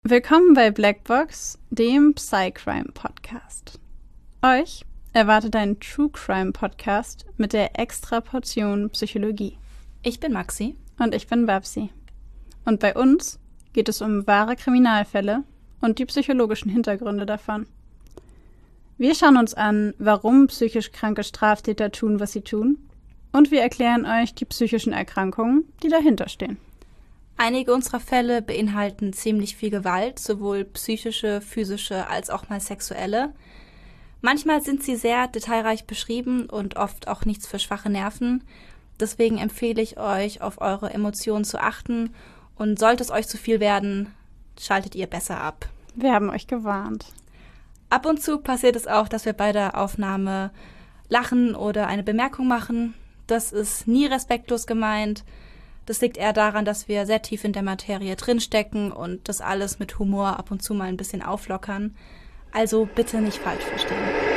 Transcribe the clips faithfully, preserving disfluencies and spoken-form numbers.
Willkommen bei Blackbox, dem Psycrime-Podcast. Euch erwartet ein True-Crime-Podcast mit der extra Portion Psychologie. Ich bin Maxi. Und ich bin Babsi. Und bei uns geht es um wahre Kriminalfälle und die psychologischen Hintergründe davon. Wir schauen uns an, warum psychisch kranke Straftäter tun, was sie tun. Und wir erklären euch die psychischen Erkrankungen, die dahinter stehen. Einige unserer Fälle beinhalten ziemlich viel Gewalt, sowohl psychische, physische als auch mal sexuelle. Manchmal sind sie sehr detailreich beschrieben und oft auch nichts für schwache Nerven. Deswegen empfehle ich euch, auf eure Emotionen zu achten. Und sollte es euch zu viel werden, schaltet ihr besser ab. Wir haben euch gewarnt. Ab und zu passiert es auch, dass wir bei der Aufnahme lachen oder eine Bemerkung machen. Das ist nie respektlos gemeint. Das liegt eher daran, dass wir sehr tief in der Materie drinstecken und das alles mit Humor ab und zu mal ein bisschen auflockern. Also bitte nicht falsch verstehen.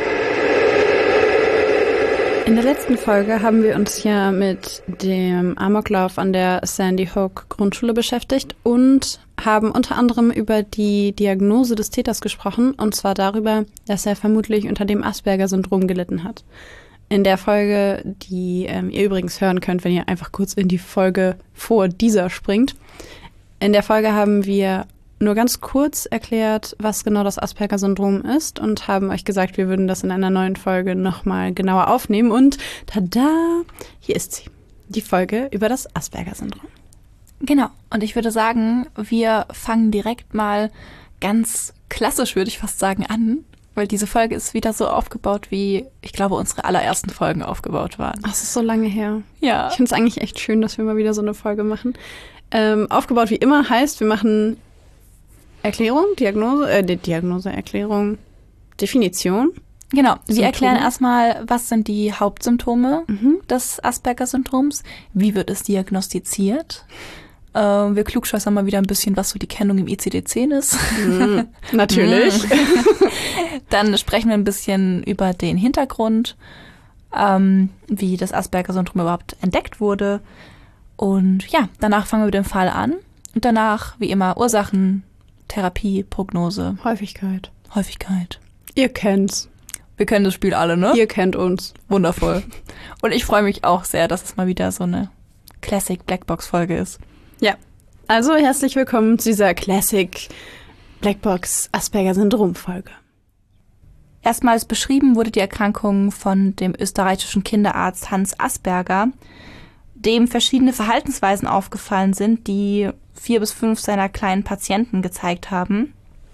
In der letzten Folge haben wir uns ja mit dem Amoklauf an der Sandy Hook Grundschule beschäftigt und haben unter anderem über die Diagnose des Täters gesprochen, und zwar darüber, dass er vermutlich unter dem Asperger-Syndrom gelitten hat. In der Folge, die ähm, ihr übrigens hören könnt, wenn ihr einfach kurz in die Folge vor dieser springt. In der Folge haben wir nur ganz kurz erklärt, was genau das Asperger-Syndrom ist, und haben euch gesagt, wir würden das in einer neuen Folge nochmal genauer aufnehmen. Und tada, hier ist sie, die Folge über das Asperger-Syndrom. Genau, und ich würde sagen, wir fangen direkt mal ganz klassisch, würde ich fast sagen, an. Weil diese Folge ist wieder so aufgebaut, wie, ich glaube, unsere allerersten Folgen aufgebaut waren. Ach, das ist so lange her. Ja. Ich finde es eigentlich echt schön, dass wir mal wieder so eine Folge machen. Ähm, aufgebaut wie immer heißt, wir machen Erklärung, Diagnose, äh, Diagnose, Erklärung, Definition. Genau, wir Symptome. erklären erstmal, was sind die Hauptsymptome Mhm. des Asperger-Syndroms, wie wird es diagnostiziert. Äh, wir klugscheißern mal wieder ein bisschen, was so die Kennung im I C D zehn ist. Mhm. Natürlich. Dann sprechen wir ein bisschen über den Hintergrund, ähm, wie das Asperger-Syndrom überhaupt entdeckt wurde. Und ja, danach fangen wir mit dem Fall an. Und danach, wie immer, Ursachen, Therapie, Prognose, Häufigkeit. Häufigkeit. Ihr kennt's. Wir kennen das Spiel alle, ne? Ihr kennt uns. Wundervoll. Und ich freue mich auch sehr, dass es mal wieder so eine Classic Blackbox-Folge ist. Ja, also herzlich willkommen zu dieser Classic Blackbox Asperger-Syndrom-Folge. Erstmals beschrieben wurde die Erkrankung von dem österreichischen Kinderarzt Hans Asperger, dem verschiedene Verhaltensweisen aufgefallen sind, die vier bis fünf seiner kleinen Patienten gezeigt haben.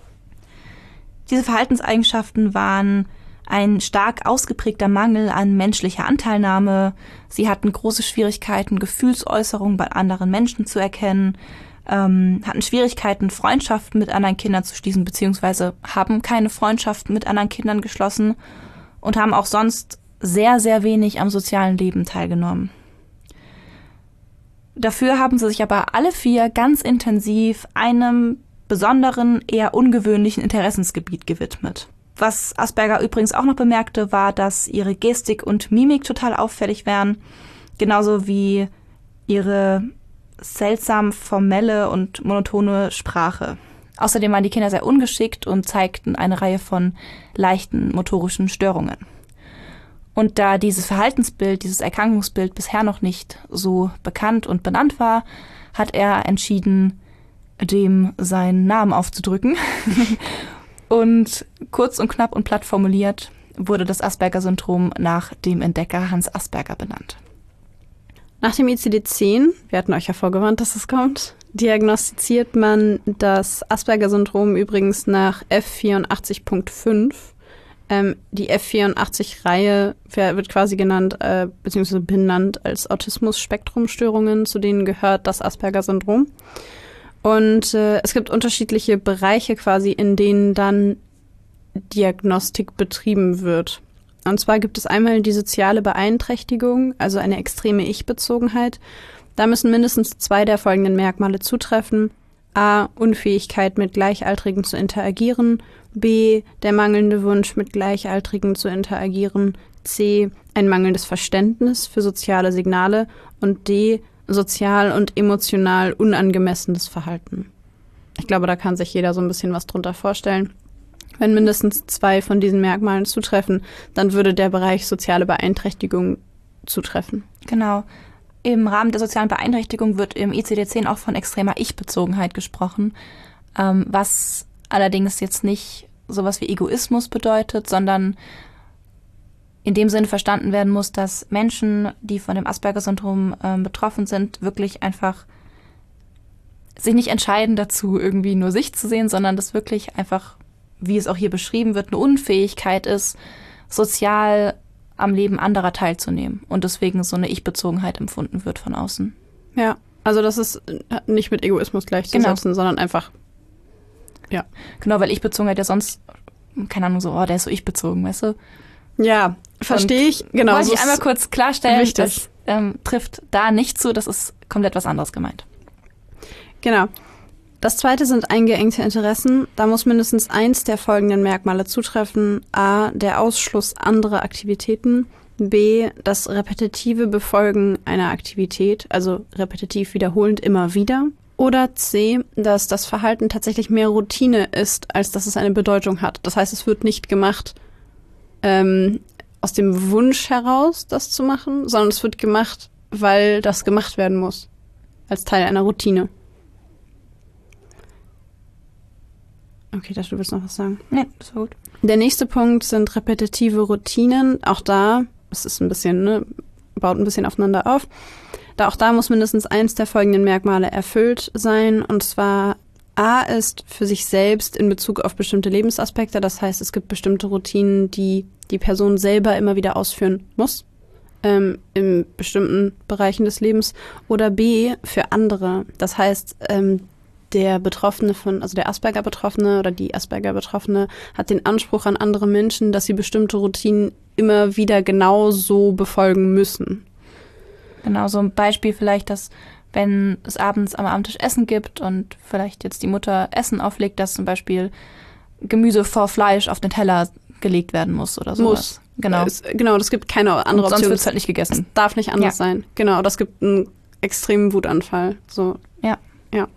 Diese Verhaltenseigenschaften waren ein stark ausgeprägter Mangel an menschlicher Anteilnahme. Sie hatten große Schwierigkeiten, Gefühlsäußerungen bei anderen Menschen zu erkennen, ähm, hatten Schwierigkeiten, Freundschaften mit anderen Kindern zu schließen, beziehungsweise haben keine Freundschaften mit anderen Kindern geschlossen und haben auch sonst sehr, sehr wenig am sozialen Leben teilgenommen. Dafür haben sie sich aber alle vier ganz intensiv einem besonderen, eher ungewöhnlichen Interessensgebiet gewidmet. Was Asperger übrigens auch noch bemerkte, war, dass ihre Gestik und Mimik total auffällig wären, genauso wie ihre seltsam formelle und monotone Sprache. Außerdem waren die Kinder sehr ungeschickt und zeigten eine Reihe von leichten motorischen Störungen. Und da dieses Verhaltensbild, dieses Erkrankungsbild bisher noch nicht so bekannt und benannt war, hat er entschieden, dem seinen Namen aufzudrücken. Und kurz und knapp und platt formuliert wurde das Asperger-Syndrom nach dem Entdecker Hans Asperger benannt. Nach dem I C D zehn, wir hatten euch ja vorgewarnt, dass es kommt, diagnostiziert man das Asperger-Syndrom übrigens nach F vierundachtzig Punkt fünf. Ähm, die F vierundachtzig-Reihe wird quasi genannt, äh, beziehungsweise benannt als Autismus-Spektrum-Störungen, zu denen gehört das Asperger-Syndrom. Und äh, es gibt unterschiedliche Bereiche quasi, in denen dann Diagnostik betrieben wird. Und zwar gibt es einmal die soziale Beeinträchtigung, also eine extreme Ich-Bezogenheit. Da müssen mindestens zwei der folgenden Merkmale zutreffen. A. Unfähigkeit, mit Gleichaltrigen zu interagieren. B. Der mangelnde Wunsch, mit Gleichaltrigen zu interagieren. C. Ein mangelndes Verständnis für soziale Signale. Und D. Sozial und emotional unangemessenes Verhalten. Ich glaube, da kann sich jeder so ein bisschen was drunter vorstellen. Wenn mindestens zwei von diesen Merkmalen zutreffen, dann würde der Bereich soziale Beeinträchtigung zutreffen. Genau. Im Rahmen der sozialen Beeinträchtigung wird im I C D zehn auch von extremer Ich-Bezogenheit gesprochen, ähm, was allerdings jetzt nicht sowas wie Egoismus bedeutet, sondern in dem Sinne verstanden werden muss, dass Menschen, die von dem Asperger-Syndrom ähm, betroffen sind, wirklich einfach sich nicht entscheiden dazu, irgendwie nur sich zu sehen, sondern das wirklich einfach, wie es auch hier beschrieben wird, eine Unfähigkeit ist, sozial am Leben anderer teilzunehmen und deswegen so eine Ich-Bezogenheit empfunden wird von außen. Ja, also das ist nicht mit Egoismus gleichzusetzen, genau. sondern einfach, ja. Genau, weil Ich-Bezogenheit ja sonst, keine Ahnung, so, oh, der ist so ich-bezogen, weißt du? Ja, verstehe ich. Genau. Wollte ich einmal kurz klarstellen, richtig. das ähm, trifft da nicht zu, das ist komplett was anderes gemeint. Genau. Das zweite sind eingeengte Interessen. Da muss mindestens eins der folgenden Merkmale zutreffen. A, der Ausschluss anderer Aktivitäten. B, das repetitive Befolgen einer Aktivität, also repetitiv wiederholend immer wieder. Oder C, dass das Verhalten tatsächlich mehr Routine ist, als dass es eine Bedeutung hat. Das heißt, es wird nicht gemacht ähm, aus dem Wunsch heraus, das zu machen, sondern es wird gemacht, weil das gemacht werden muss, als Teil einer Routine. Okay, das du willst noch was sagen. Nee, das war gut. Der nächste Punkt sind repetitive Routinen. Auch da, es ist ein bisschen, ne, baut ein bisschen aufeinander auf. Da auch da muss mindestens eins der folgenden Merkmale erfüllt sein. Und zwar A ist für sich selbst in Bezug auf bestimmte Lebensaspekte. Das heißt, es gibt bestimmte Routinen, die die Person selber immer wieder ausführen muss. Ähm, in bestimmten Bereichen des Lebens. Oder B für andere. Das heißt, ähm, der Betroffene von, also der Asperger-Betroffene oder die Asperger-Betroffene hat den Anspruch an andere Menschen, dass sie bestimmte Routinen immer wieder genau so befolgen müssen. Genau, so ein Beispiel vielleicht, dass wenn es abends am Abendtisch Essen gibt und vielleicht jetzt die Mutter Essen auflegt, dass zum Beispiel Gemüse vor Fleisch auf den Teller gelegt werden muss oder sowas. Muss. Genau. Es, genau, das gibt keine andere und sonst Option. wird es halt nicht gegessen. Es darf nicht anders ja. sein. Genau, das gibt einen extremen Wutanfall. So. Ja. Ja.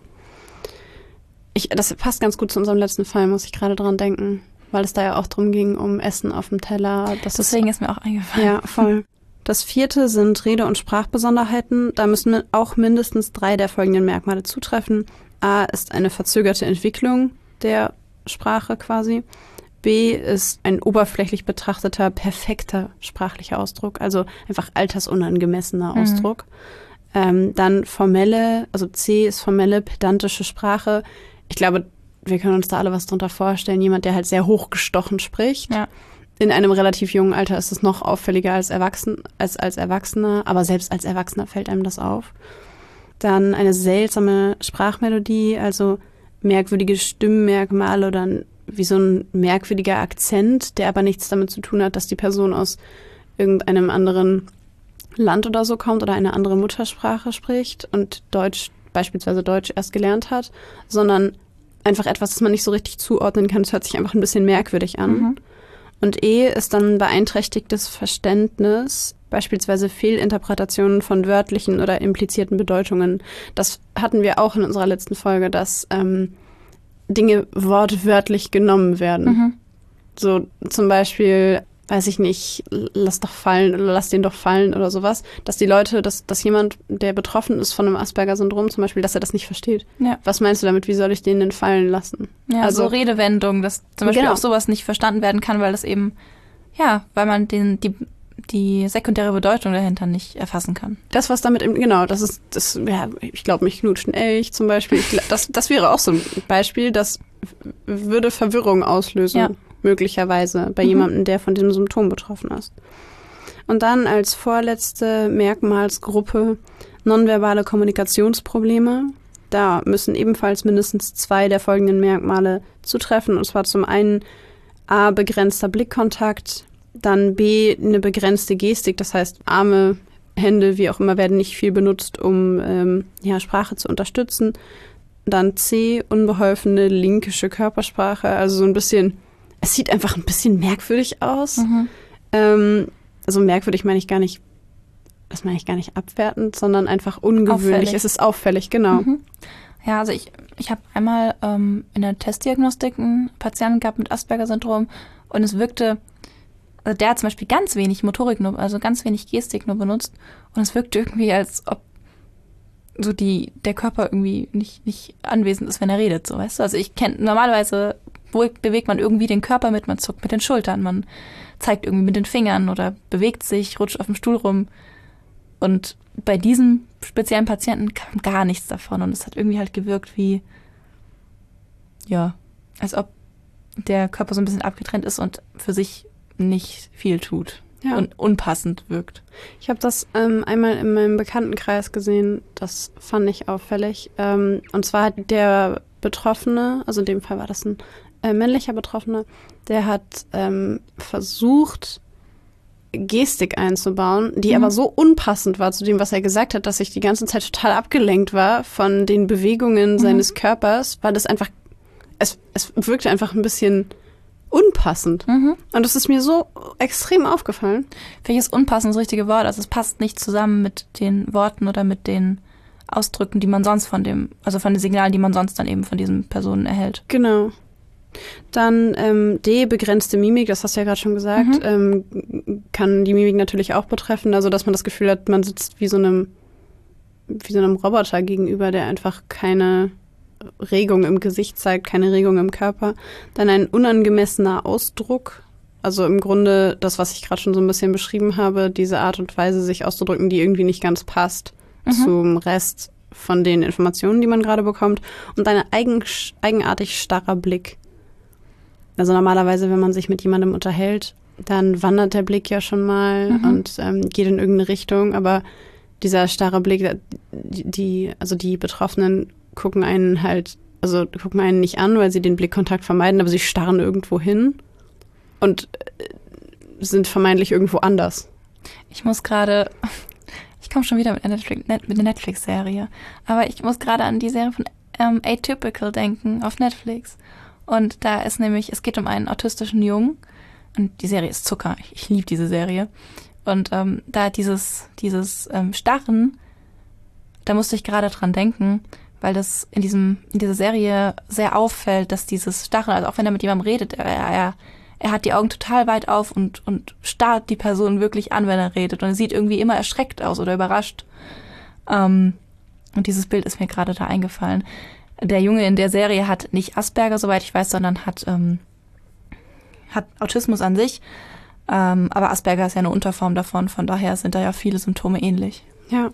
Ich, das passt ganz gut zu unserem letzten Fall, muss ich gerade dran denken. Weil es da ja auch drum ging, um Essen auf dem Teller. Das Deswegen ist, ist mir auch eingefallen. Ja, voll. Das vierte sind Rede- und Sprachbesonderheiten. Da müssen auch mindestens drei der folgenden Merkmale zutreffen. A ist eine verzögerte Entwicklung der Sprache quasi. B ist ein oberflächlich betrachteter, perfekter sprachlicher Ausdruck, also einfach altersunangemessener mhm. Ausdruck. Ähm, dann formelle, also C ist formelle, pedantische Sprache. Ich glaube, wir können uns da alle was drunter vorstellen. Jemand, der halt sehr hochgestochen spricht. Ja. In einem relativ jungen Alter ist es noch auffälliger als, Erwachsen, als als Erwachsener, aber selbst als Erwachsener fällt einem das auf. Dann eine seltsame Sprachmelodie, also merkwürdige Stimmmerkmale oder ein, wie so ein merkwürdiger Akzent, der aber nichts damit zu tun hat, dass die Person aus irgendeinem anderen Land oder so kommt oder eine andere Muttersprache spricht und Deutsch, beispielsweise Deutsch erst gelernt hat, sondern einfach etwas, das man nicht so richtig zuordnen kann. Es hört sich einfach ein bisschen merkwürdig an. Mhm. Und E ist dann beeinträchtigtes Verständnis, beispielsweise Fehlinterpretationen von wörtlichen oder implizierten Bedeutungen. Das hatten wir auch in unserer letzten Folge, dass ähm, Dinge wortwörtlich genommen werden. Mhm. So zum Beispiel, weiß ich nicht, lass doch fallen oder lass den doch fallen oder sowas. Dass die Leute, dass, dass jemand, der betroffen ist von einem Asperger-Syndrom zum Beispiel, dass er das nicht versteht. Ja. Was meinst du damit, wie soll ich den denn fallen lassen? Ja, also so Redewendungen, dass zum Beispiel genau. auch sowas nicht verstanden werden kann, weil das eben, ja, weil man den, die, die sekundäre Bedeutung dahinter nicht erfassen kann. Das, was damit, im, genau, das ist, das, ja, ich glaube, mich knutscht ein Elch zum Beispiel. Ich, das, das wäre auch so ein Beispiel, das würde Verwirrung auslösen. Ja. Möglicherweise bei mhm. jemandem, der von diesem Symptom betroffen ist. Und dann als vorletzte Merkmalsgruppe nonverbale Kommunikationsprobleme. Da müssen ebenfalls mindestens zwei der folgenden Merkmale zutreffen. Und zwar zum einen A, begrenzter Blickkontakt, dann B, eine begrenzte Gestik. Das heißt, Arme, Hände, wie auch immer, werden nicht viel benutzt, um ähm, ja, Sprache zu unterstützen. Dann C, unbeholfene linkische Körpersprache, also so ein bisschen. Es sieht einfach ein bisschen merkwürdig aus. Mhm. Ähm, also merkwürdig meine ich gar nicht, das meine ich gar nicht abwertend, sondern einfach ungewöhnlich. Auffällig. Es ist auffällig, genau. Mhm. Ja, also ich, ich habe einmal ähm, in der Testdiagnostik einen Patienten gehabt mit Asperger-Syndrom und es wirkte, also der hat zum Beispiel ganz wenig Motorik, nur, also ganz wenig Gestik nur benutzt und es wirkte irgendwie, als ob so die, der Körper irgendwie nicht, nicht anwesend ist, wenn er redet, so, weißt du? Also ich kenne, normalerweise wo bewegt man irgendwie den Körper mit, man zuckt mit den Schultern, man zeigt irgendwie mit den Fingern oder bewegt sich, rutscht auf dem Stuhl rum. Und bei diesem speziellen Patienten kam gar nichts davon und es hat irgendwie halt gewirkt wie, ja, als ob der Körper so ein bisschen abgetrennt ist und für sich nicht viel tut. Ja. Und unpassend wirkt. Ich habe das ähm, einmal in meinem Bekanntenkreis gesehen, das fand ich auffällig. Ähm, und zwar hat der Betroffene, also in dem Fall war das ein äh, männlicher Betroffener, der hat ähm, versucht, Gestik einzubauen, die mhm. aber so unpassend war zu dem, was er gesagt hat, dass ich die ganze Zeit total abgelenkt war von den Bewegungen mhm. seines Körpers, weil das einfach, es, es wirkte einfach ein bisschen unpassend. Mhm. Und das ist mir so extrem aufgefallen. Welches unpassend das richtige Wort? Also es passt nicht zusammen mit den Worten oder mit den Ausdrücken, die man sonst von dem, also von den Signalen, die man sonst dann eben von diesen Personen erhält. Genau. Dann ähm, D, begrenzte Mimik, das hast du ja gerade schon gesagt, mhm. ähm, kann die Mimik natürlich auch betreffen, also dass man das Gefühl hat, man sitzt wie so einem, wie so einem Roboter gegenüber, der einfach keine Regung im Gesicht zeigt, keine Regung im Körper. Dann ein unangemessener Ausdruck, also im Grunde das, was ich gerade schon so ein bisschen beschrieben habe, diese Art und Weise, sich auszudrücken, die irgendwie nicht ganz passt mhm. zum Rest von den Informationen, die man gerade bekommt. Und ein eigen, eigenartig starrer Blick. Also normalerweise, wenn man sich mit jemandem unterhält, dann wandert der Blick ja schon mal mhm. und ähm, geht in irgendeine Richtung, aber dieser starre Blick, die, die, also die Betroffenen gucken einen halt, also gucken einen nicht an, weil sie den Blickkontakt vermeiden, aber sie starren irgendwo hin und sind vermeintlich irgendwo anders. Ich muss gerade, ich komme schon wieder mit einer Netflix, mit einer Netflix-Serie, aber ich muss gerade an die Serie von ähm, Atypical denken auf Netflix. Und da ist nämlich, es geht um einen autistischen Jungen und die Serie ist Zucker, ich, ich liebe diese Serie. Und ähm, da dieses, dieses ähm, Starren, da musste ich gerade dran denken, weil das in diesem in dieser Serie sehr auffällt, dass dieses Starren, also auch wenn er mit jemandem redet, er, er, er hat die Augen total weit auf und, und starrt die Person wirklich an, wenn er redet. Und er sieht irgendwie immer erschreckt aus oder überrascht. Ähm, und dieses Bild ist mir gerade da eingefallen. Der Junge in der Serie hat nicht Asperger, soweit ich weiß, sondern hat, ähm, hat Autismus an sich. Ähm, aber Asperger ist ja eine Unterform davon, von daher sind da ja viele Symptome ähnlich. Ja.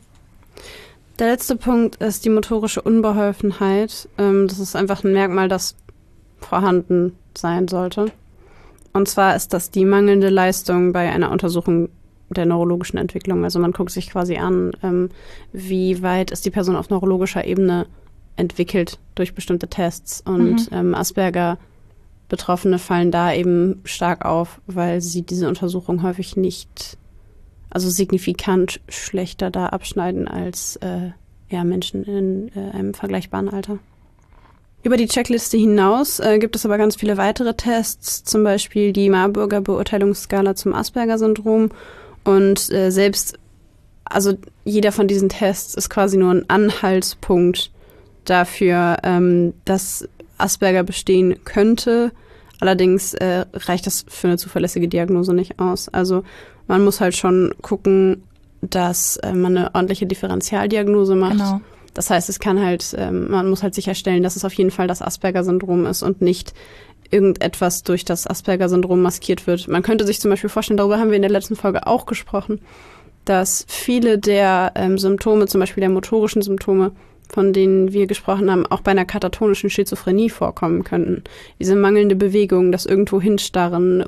Der letzte Punkt ist die motorische Unbeholfenheit. Ähm, das ist einfach ein Merkmal, das vorhanden sein sollte. Und zwar ist das die mangelnde Leistung bei einer Untersuchung der neurologischen Entwicklung. Also man guckt sich quasi an, ähm, wie weit ist die Person auf neurologischer Ebene entwickelt durch bestimmte Tests. Und mhm. ähm, Asperger-Betroffene fallen da eben stark auf, weil sie diese Untersuchung häufig nicht, also signifikant schlechter da abschneiden als äh, ja, Menschen in äh, einem vergleichbaren Alter. Über die Checkliste hinaus äh, gibt es aber ganz viele weitere Tests, zum Beispiel die Marburger Beurteilungsskala zum Asperger-Syndrom. Und äh, selbst, also jeder von diesen Tests ist quasi nur ein Anhaltspunkt dafür, ähm, dass Asperger bestehen könnte. Allerdings äh, reicht das für eine zuverlässige Diagnose nicht aus. Also man muss halt schon gucken, dass äh, man eine ordentliche Differentialdiagnose macht. Genau. Das heißt, es kann halt, ähm, man muss halt sicherstellen, dass es auf jeden Fall das Asperger-Syndrom ist und nicht irgendetwas durch das Asperger-Syndrom maskiert wird. Man könnte sich zum Beispiel vorstellen, darüber haben wir in der letzten Folge auch gesprochen, dass viele der ähm, Symptome, zum Beispiel der motorischen Symptome, von denen wir gesprochen haben, auch bei einer katatonischen Schizophrenie vorkommen könnten. Diese mangelnde Bewegung, das irgendwo hinstarren,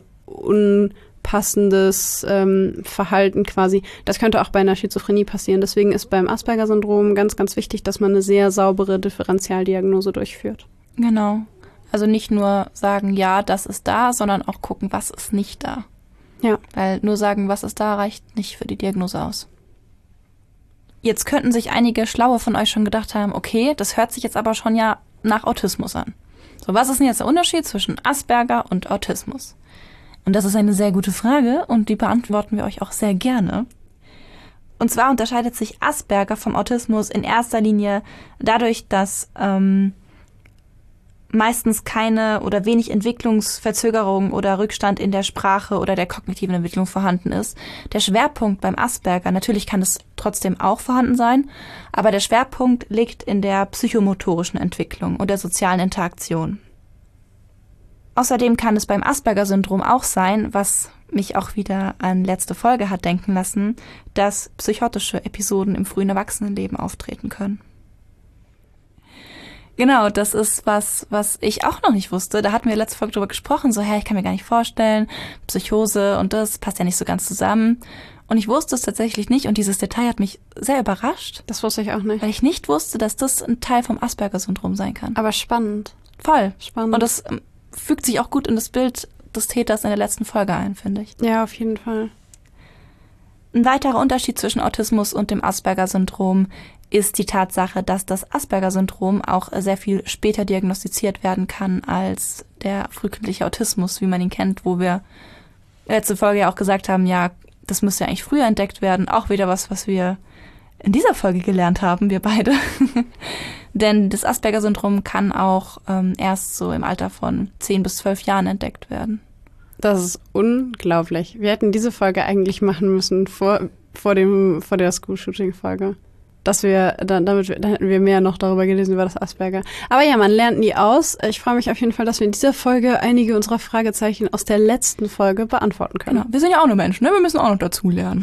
unpassendes ähm, Verhalten quasi, das könnte auch bei einer Schizophrenie passieren. Deswegen ist beim Asperger-Syndrom ganz, ganz wichtig, dass man eine sehr saubere Differentialdiagnose durchführt. Genau. Also nicht nur sagen, ja, das ist da, sondern auch gucken, was ist nicht da. Ja. Weil nur sagen, was ist da, reicht nicht für die Diagnose aus. Jetzt könnten sich einige Schlaue von euch schon gedacht haben, okay, das hört sich jetzt aber schon ja nach Autismus an. So, was ist denn jetzt der Unterschied zwischen Asperger und Autismus? Und das ist eine sehr gute Frage und die beantworten wir euch auch sehr gerne. Und zwar unterscheidet sich Asperger vom Autismus in erster Linie dadurch, dass ähm, meistens keine oder wenig Entwicklungsverzögerung oder Rückstand in der Sprache oder der kognitiven Entwicklung vorhanden ist. Der Schwerpunkt beim Asperger, natürlich kann es trotzdem auch vorhanden sein, aber der Schwerpunkt liegt in der psychomotorischen Entwicklung und der sozialen Interaktion. Außerdem kann es beim Asperger-Syndrom auch sein, was mich auch wieder an letzte Folge hat denken lassen, dass psychotische Episoden im frühen Erwachsenenleben auftreten können. Genau, das ist was, was ich auch noch nicht wusste. Da hatten wir letzte Folge drüber gesprochen, so, hey, ich kann mir gar nicht vorstellen, Psychose und das passt ja nicht so ganz zusammen. Und ich wusste es tatsächlich nicht und dieses Detail hat mich sehr überrascht. Das wusste ich auch nicht. Weil ich nicht wusste, dass das ein Teil vom Asperger-Syndrom sein kann. Aber spannend. Voll. Spannend. Und das ähm, fügt sich auch gut in das Bild des Täters in der letzten Folge ein, finde ich. Ja, auf jeden Fall. Ein weiterer Unterschied zwischen Autismus und dem Asperger-Syndrom ist die Tatsache, dass das Asperger-Syndrom auch sehr viel später diagnostiziert werden kann als der frühkindliche Autismus, wie man ihn kennt, wo wir letzte Folge ja auch gesagt haben, ja, das müsste ja eigentlich früher entdeckt werden. Auch wieder was, was wir in dieser Folge gelernt haben, wir beide. Denn das Asperger-Syndrom kann auch ähm, erst so im Alter von zehn bis zwölf Jahren entdeckt werden. Das ist unglaublich. Wir hätten diese Folge eigentlich machen müssen vor, vor, dem, vor der School-Shooting-Folge. Dass wir, dann, damit wir, dann hätten wir mehr noch darüber gelesen, über das Asperger. Aber ja, man lernt nie aus. Ich freue mich auf jeden Fall, dass wir in dieser Folge einige unserer Fragezeichen aus der letzten Folge beantworten können. Genau. Wir sind ja auch nur Menschen, ne? Wir müssen auch noch dazu lernen.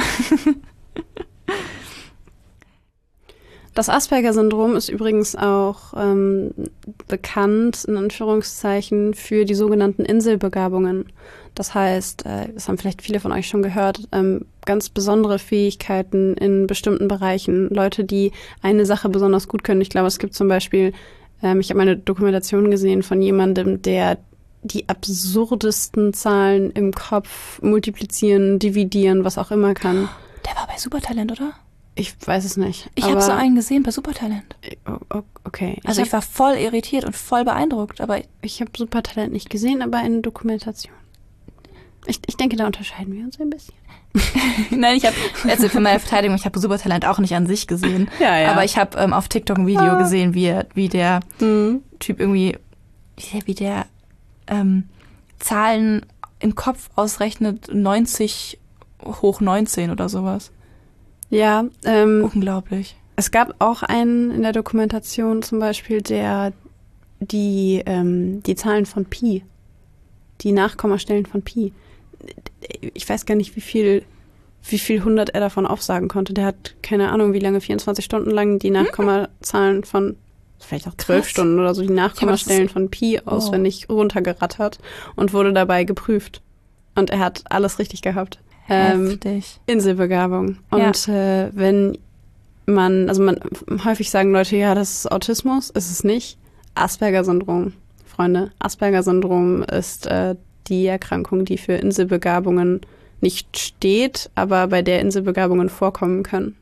Das Asperger-Syndrom ist übrigens auch ähm, bekannt, in Anführungszeichen, für die sogenannten Inselbegabungen. Das heißt, äh, das haben vielleicht viele von euch schon gehört, ähm, ganz besondere Fähigkeiten in bestimmten Bereichen. Leute, die eine Sache besonders gut können. Ich glaube, es gibt zum Beispiel, ähm, ich habe eine Dokumentation gesehen von jemandem, der die absurdesten Zahlen im Kopf multiplizieren, dividieren, was auch immer kann. Der war bei Supertalent, oder? Ich weiß es nicht. Ich habe so einen gesehen bei Supertalent. Okay. Also ich, ich war voll irritiert und voll beeindruckt, aber ich habe Supertalent nicht gesehen, aber eine Dokumentation. Ich, ich denke, da unterscheiden wir uns ein bisschen. Nein, ich habe, also für meine Verteidigung, ich habe Supertalent auch nicht an sich gesehen. Ja, ja. Aber ich habe ähm, auf TikTok ein Video ah. gesehen, wie, wie der mhm. Typ irgendwie, wie der, wie der ähm, Zahlen im Kopf ausrechnet, neunzig hoch neunzehn oder sowas. Ja, ähm, unglaublich. Es gab auch einen in der Dokumentation zum Beispiel, der die, ähm, die Zahlen von Pi, die Nachkommastellen von Pi, ich weiß gar nicht, wie viel, wie viel hundert er davon aufsagen konnte. Der hat keine Ahnung, wie lange, vierundzwanzig Stunden lang die Nachkommazahlen von, vielleicht auch zwölf Stunden oder so, die Nachkommastellen von Pi auswendig oh. runtergerattert und wurde dabei geprüft. Und er hat alles richtig gehabt. Heftig. Ähm, Inselbegabung. Und ja. äh, wenn man, also man, häufig sagen Leute, ja, das ist Autismus, ist es nicht. Asperger-Syndrom, Freunde. Asperger-Syndrom ist äh, die Erkrankung, die für Inselbegabungen nicht steht, aber bei der Inselbegabungen vorkommen können.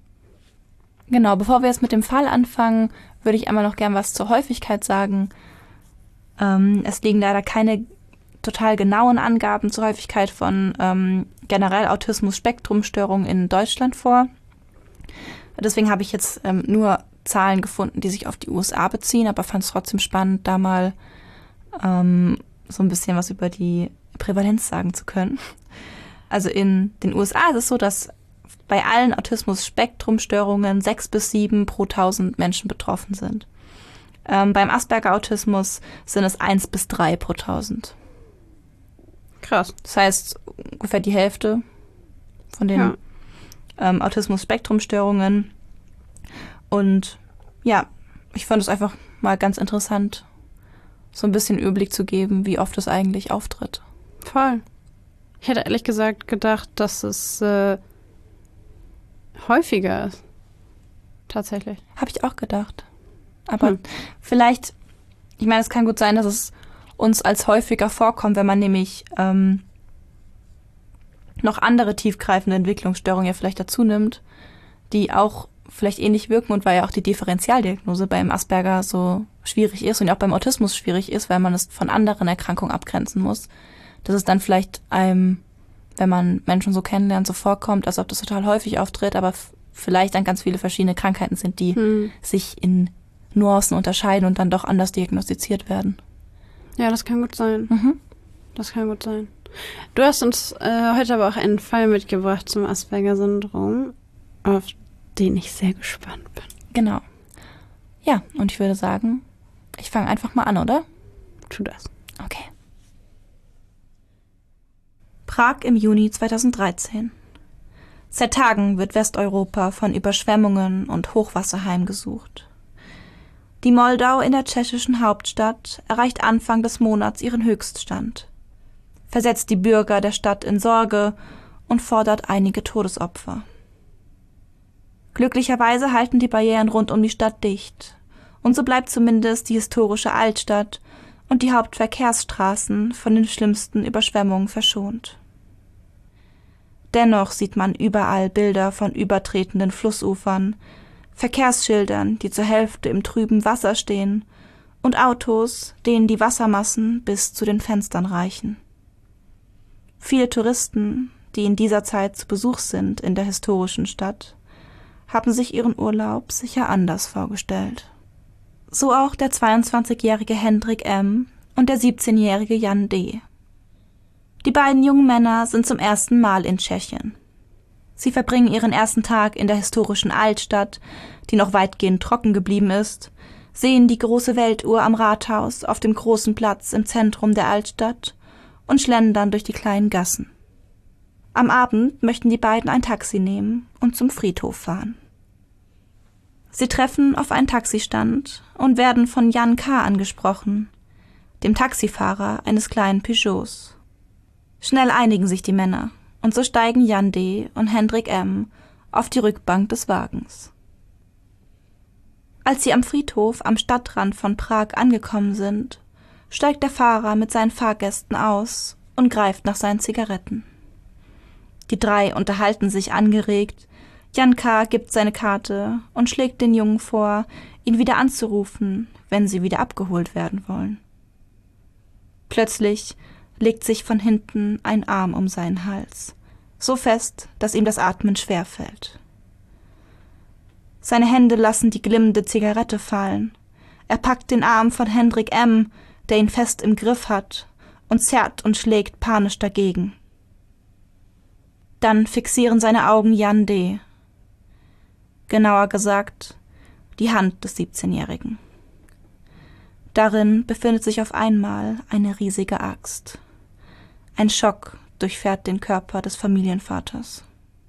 Genau, bevor wir jetzt mit dem Fall anfangen, würde ich einmal noch gern was zur Häufigkeit sagen. Ähm, es liegen leider keine total genauen Angaben zur Häufigkeit von ähm, generell Autismus-Spektrum-Störungen in Deutschland vor. Deswegen habe ich jetzt ähm, nur Zahlen gefunden, die sich auf die U S A beziehen, aber fand es trotzdem spannend, da mal ähm, so ein bisschen was über die Prävalenz sagen zu können. Also in den U S A ist es so, dass bei allen Autismus-Spektrum-Störungen sechs bis sieben pro tausend Menschen betroffen sind. Ähm, beim Asperger-Autismus sind es eins bis drei pro tausend. Krass. Das heißt, ungefähr die Hälfte von den ja. ähm, Autismus-Spektrum-Störungen. Und ja, ich fand es einfach mal ganz interessant, so ein bisschen Überblick zu geben, wie oft es eigentlich auftritt. Voll. Ich hätte ehrlich gesagt gedacht, dass es äh, häufiger ist. Tatsächlich. Habe ich auch gedacht. Aber hm. vielleicht, ich meine, es kann gut sein, dass es uns als häufiger vorkommt, wenn man nämlich ähm, noch andere tiefgreifende Entwicklungsstörungen ja vielleicht dazu nimmt, die auch vielleicht ähnlich wirken und weil ja auch die Differentialdiagnose beim Asperger so schwierig ist und auch beim Autismus schwierig ist, weil man es von anderen Erkrankungen abgrenzen muss, dass es dann vielleicht einem wenn man Menschen so kennenlernt, so vorkommt, als ob das total häufig auftritt, aber f- vielleicht dann ganz viele verschiedene Krankheiten sind, die hm. sich in Nuancen unterscheiden und dann doch anders diagnostiziert werden. Ja, das kann gut sein. Mhm. Das kann gut sein. Du hast uns äh, heute aber auch einen Fall mitgebracht zum Asperger-Syndrom, auf den ich sehr gespannt bin. Genau. Ja, und ich würde sagen, ich fange einfach mal an, oder? Tu das. Okay. Prag im Juni zweitausenddreizehn. Seit Tagen wird Westeuropa von Überschwemmungen und Hochwasser heimgesucht. Die Moldau in der tschechischen Hauptstadt erreicht Anfang des Monats ihren Höchststand, versetzt die Bürger der Stadt in Sorge und fordert einige Todesopfer. Glücklicherweise halten die Barrieren rund um die Stadt dicht, und so bleibt zumindest die historische Altstadt und die Hauptverkehrsstraßen von den schlimmsten Überschwemmungen verschont. Dennoch sieht man überall Bilder von übertretenden Flussufern, Verkehrsschildern, die zur Hälfte im trüben Wasser stehen, und Autos, denen die Wassermassen bis zu den Fenstern reichen. Viele Touristen, die in dieser Zeit zu Besuch sind in der historischen Stadt, haben sich ihren Urlaub sicher anders vorgestellt. So auch der zweiundzwanzigjährige Hendrik M. und der siebzehnjährige Jan D. Die beiden jungen Männer sind zum ersten Mal in Tschechien. Sie verbringen ihren ersten Tag in der historischen Altstadt, die noch weitgehend trocken geblieben ist, sehen die große Weltuhr am Rathaus auf dem großen Platz im Zentrum der Altstadt und schlendern durch die kleinen Gassen. Am Abend möchten die beiden ein Taxi nehmen und zum Friedhof fahren. Sie treffen auf einen Taxistand und werden von Jan K. angesprochen, dem Taxifahrer eines kleinen Peugeots. Schnell einigen sich die Männer, und so steigen Jan D. und Hendrik M. auf die Rückbank des Wagens. Als sie am Friedhof am Stadtrand von Prag angekommen sind, steigt der Fahrer mit seinen Fahrgästen aus und greift nach seinen Zigaretten. Die drei unterhalten sich angeregt. Jan K. gibt seine Karte und schlägt den Jungen vor, ihn wieder anzurufen, wenn sie wieder abgeholt werden wollen. Plötzlich legt sich von hinten ein Arm um seinen Hals, so fest, dass ihm das Atmen schwerfällt. Seine Hände lassen die glimmende Zigarette fallen. Er packt den Arm von Hendrik M., der ihn fest im Griff hat, und zerrt und schlägt panisch dagegen. Dann fixieren seine Augen Jan D., genauer gesagt die Hand des siebzehnjährigen. Darin befindet sich auf einmal eine riesige Axt. Ein Schock durchfährt den Körper des Familienvaters.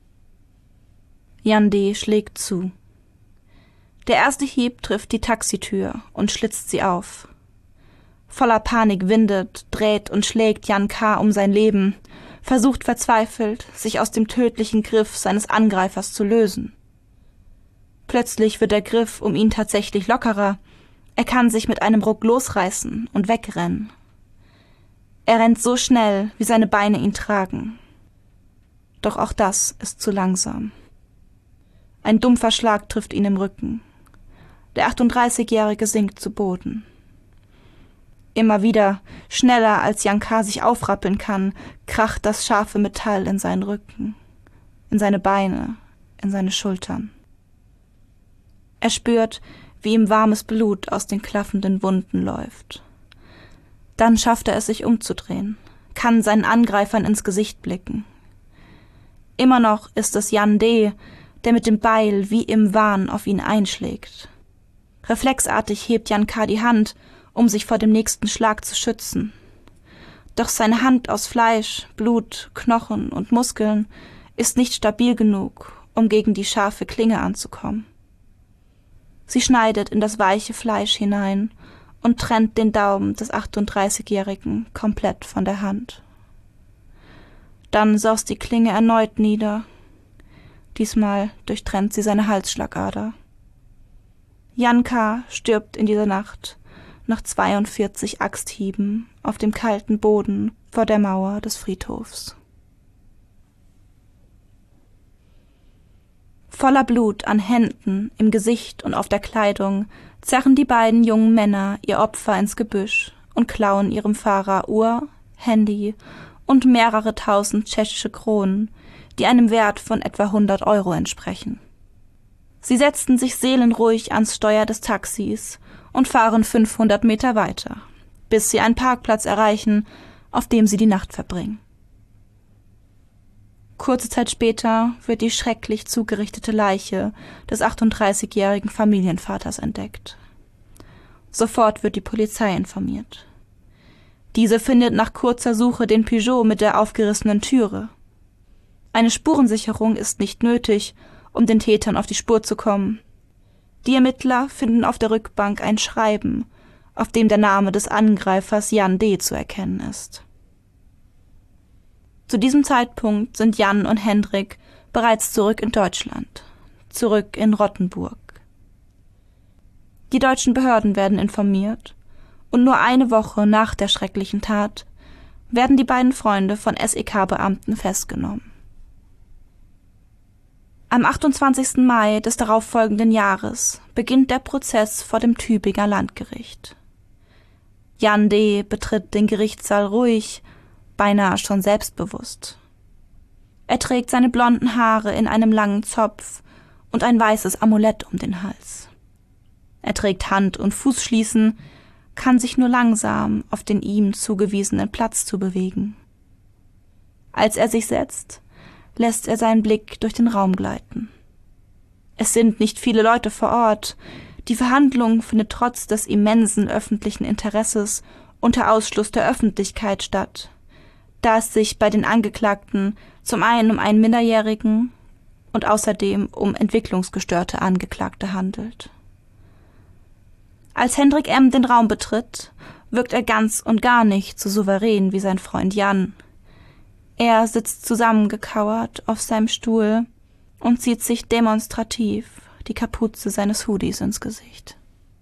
Jan D. schlägt zu. Der erste Hieb trifft die Taxitür und schlitzt sie auf. Voller Panik windet, dreht und schlägt Jan K. um sein Leben, versucht verzweifelt, sich aus dem tödlichen Griff seines Angreifers zu lösen. Plötzlich wird der Griff um ihn tatsächlich lockerer. Er kann sich mit einem Ruck losreißen und wegrennen. Er rennt so schnell, wie seine Beine ihn tragen. Doch auch das ist zu langsam. Ein dumpfer Schlag trifft ihn im Rücken. Der achtunddreißigjährige sinkt zu Boden. Immer wieder, schneller als Jan K. sich aufrappeln kann, kracht das scharfe Metall in seinen Rücken, in seine Beine, in seine Schultern. Er spürt, wie ihm warmes Blut aus den klaffenden Wunden läuft. Dann schafft er es, sich umzudrehen, kann seinen Angreifern ins Gesicht blicken. Immer noch ist es Jan D., der mit dem Beil wie im Wahn auf ihn einschlägt. Reflexartig hebt Jan K. die Hand, um sich vor dem nächsten Schlag zu schützen. Doch seine Hand aus Fleisch, Blut, Knochen und Muskeln ist nicht stabil genug, um gegen die scharfe Klinge anzukommen. Sie schneidet in das weiche Fleisch hinein und trennt den Daumen des achtunddreißigjährigen komplett von der Hand. Dann saust die Klinge erneut nieder. Diesmal durchtrennt sie seine Halsschlagader. Jan K. stirbt in dieser Nacht nach zweiundvierzig Axthieben auf dem kalten Boden vor der Mauer des Friedhofs. Voller Blut an Händen, im Gesicht und auf der Kleidung zerren die beiden jungen Männer ihr Opfer ins Gebüsch und klauen ihrem Fahrer Uhr, Handy und mehrere tausend tschechische Kronen, die einem Wert von etwa hundert Euro entsprechen. Sie setzten sich seelenruhig ans Steuer des Taxis und fahren fünfhundert Meter weiter, bis sie einen Parkplatz erreichen, auf dem sie die Nacht verbringen. Kurze Zeit später wird die schrecklich zugerichtete Leiche des achtunddreißigjährigen Familienvaters entdeckt. Sofort wird die Polizei informiert. Diese findet nach kurzer Suche den Peugeot mit der aufgerissenen Türe. Eine Spurensicherung ist nicht nötig, um den Tätern auf die Spur zu kommen. Die Ermittler finden auf der Rückbank ein Schreiben, auf dem der Name des Angreifers Jan D. zu erkennen ist. Zu diesem Zeitpunkt sind Jan und Hendrik bereits zurück in Deutschland, zurück in Rottenburg. Die deutschen Behörden werden informiert und nur eine Woche nach der schrecklichen Tat werden die beiden Freunde von S E K-Beamten festgenommen. Am achtundzwanzigsten Mai des darauffolgenden Jahres beginnt der Prozess vor dem Tübinger Landgericht. Jan D. betritt den Gerichtssaal ruhig, beinahe schon selbstbewusst. Er trägt seine blonden Haare in einem langen Zopf und ein weißes Amulett um den Hals. Er trägt Hand- und Fußschließen, kann sich nur langsam auf den ihm zugewiesenen Platz zu bewegen. Als er sich setzt, lässt er seinen Blick durch den Raum gleiten. Es sind nicht viele Leute vor Ort. Die Verhandlung findet trotz des immensen öffentlichen Interesses unter Ausschluss der Öffentlichkeit statt, da es sich bei den Angeklagten zum einen um einen Minderjährigen und außerdem um entwicklungsgestörte Angeklagte handelt. Als Hendrik M. den Raum betritt, wirkt er ganz und gar nicht so souverän wie sein Freund Jan. Er sitzt zusammengekauert auf seinem Stuhl und zieht sich demonstrativ die Kapuze seines Hoodies ins Gesicht.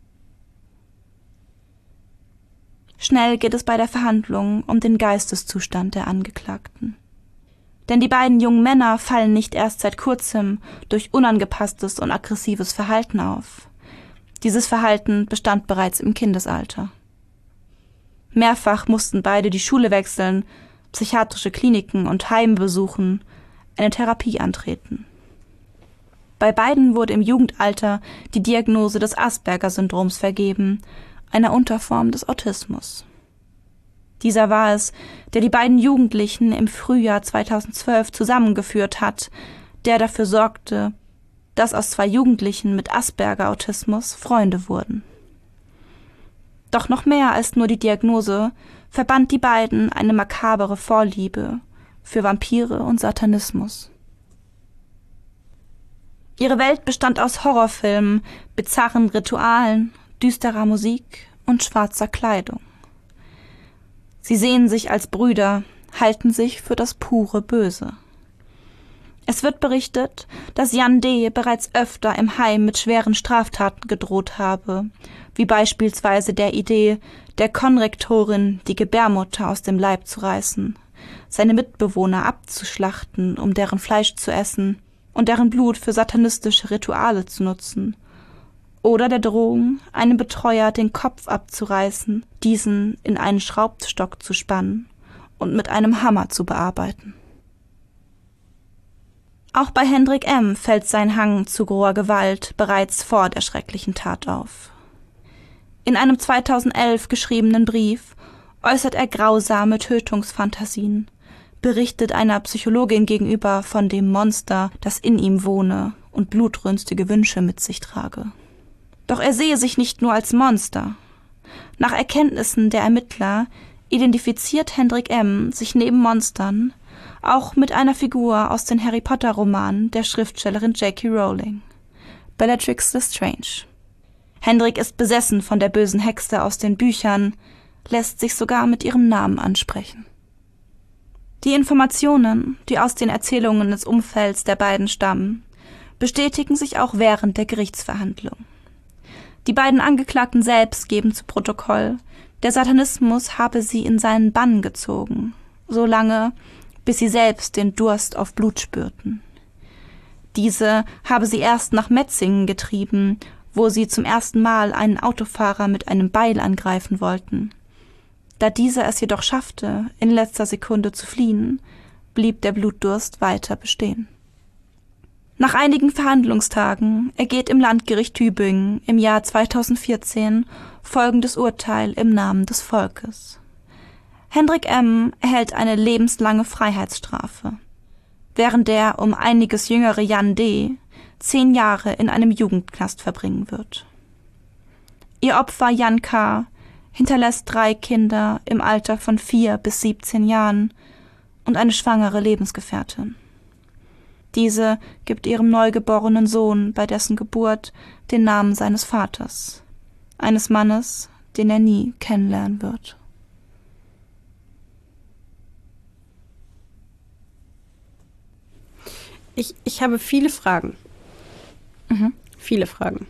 Schnell geht es bei der Verhandlung um den Geisteszustand der Angeklagten. Denn die beiden jungen Männer fallen nicht erst seit kurzem durch unangepasstes und aggressives Verhalten auf. Dieses Verhalten bestand bereits im Kindesalter. Mehrfach mussten beide die Schule wechseln, psychiatrische Kliniken und Heime besuchen, eine Therapie antreten. Bei beiden wurde im Jugendalter die Diagnose des Asperger-Syndroms vergeben, einer Unterform des Autismus. Dieser war es, der die beiden Jugendlichen im Frühjahr zweitausendzwölf zusammengeführt hat, der dafür sorgte, dass aus zwei Jugendlichen mit Asperger-Autismus Freunde wurden. Doch noch mehr als nur die Diagnose verband die beiden eine makabere Vorliebe für Vampire und Satanismus. Ihre Welt bestand aus Horrorfilmen, bizarren Ritualen, düsterer Musik und schwarzer Kleidung. Sie sehen sich als Brüder, halten sich für das pure Böse. Es wird berichtet, dass Jan D. bereits öfter im Heim mit schweren Straftaten gedroht habe, wie beispielsweise der Idee, der Konrektorin die Gebärmutter aus dem Leib zu reißen, seine Mitbewohner abzuschlachten, um deren Fleisch zu essen und deren Blut für satanistische Rituale zu nutzen, oder der Drohung, einem Betreuer den Kopf abzureißen, diesen in einen Schraubstock zu spannen und mit einem Hammer zu bearbeiten. Auch bei Hendrik M. fällt sein Hang zu roher Gewalt bereits vor der schrecklichen Tat auf. In einem zweitausendelf geschriebenen Brief äußert er grausame Tötungsfantasien, berichtet einer Psychologin gegenüber von dem Monster, das in ihm wohne und blutrünstige Wünsche mit sich trage. Doch er sehe sich nicht nur als Monster. Nach Erkenntnissen der Ermittler identifiziert Hendrik M. sich neben Monstern auch mit einer Figur aus den Harry-Potter-Romanen der Schriftstellerin J K Rowling, Bellatrix Lestrange. Hendrik ist besessen von der bösen Hexe aus den Büchern, lässt sich sogar mit ihrem Namen ansprechen. Die Informationen, die aus den Erzählungen des Umfelds der beiden stammen, bestätigen sich auch während der Gerichtsverhandlung. Die beiden Angeklagten selbst geben zu Protokoll, der Satanismus habe sie in seinen Bann gezogen, so lange, bis sie selbst den Durst auf Blut spürten. Diese habe sie erst nach Metzingen getrieben, wo sie zum ersten Mal einen Autofahrer mit einem Beil angreifen wollten. Da dieser es jedoch schaffte, in letzter Sekunde zu fliehen, blieb der Blutdurst weiter bestehen. Nach einigen Verhandlungstagen ergeht im Landgericht Tübingen im Jahr zweitausendvierzehn folgendes Urteil im Namen des Volkes. Hendrik M. erhält eine lebenslange Freiheitsstrafe, während der um einiges jüngere Jan D. zehn Jahre in einem Jugendknast verbringen wird. Ihr Opfer Jan K. hinterlässt drei Kinder im Alter von vier bis siebzehn Jahren und eine schwangere Lebensgefährtin. Diese gibt ihrem neugeborenen Sohn bei dessen Geburt den Namen seines Vaters, eines Mannes, den er nie kennenlernen wird. Ich, ich habe viele Fragen. Mhm. Viele Fragen.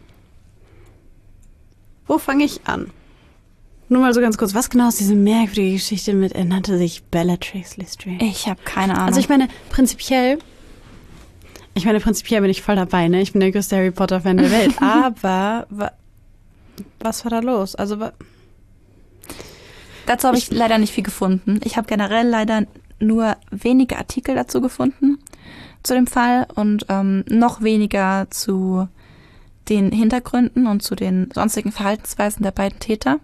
Wo fange ich an? Nur mal so ganz kurz, was genau ist diese merkwürdige Geschichte mit, er nannte sich Bellatrix Lestrange? Ich habe keine Ahnung. Also ich meine, prinzipiell, ich meine, prinzipiell bin ich voll dabei, ne? Ich bin der größte Harry Potter-Fan der Welt. Aber wa, was war da los? Also wa, dazu habe ich, ich leider nicht viel gefunden. Ich habe generell leider nur wenige Artikel dazu gefunden, zu dem Fall, und ähm, noch weniger zu den Hintergründen und zu den sonstigen Verhaltensweisen der beiden Täter.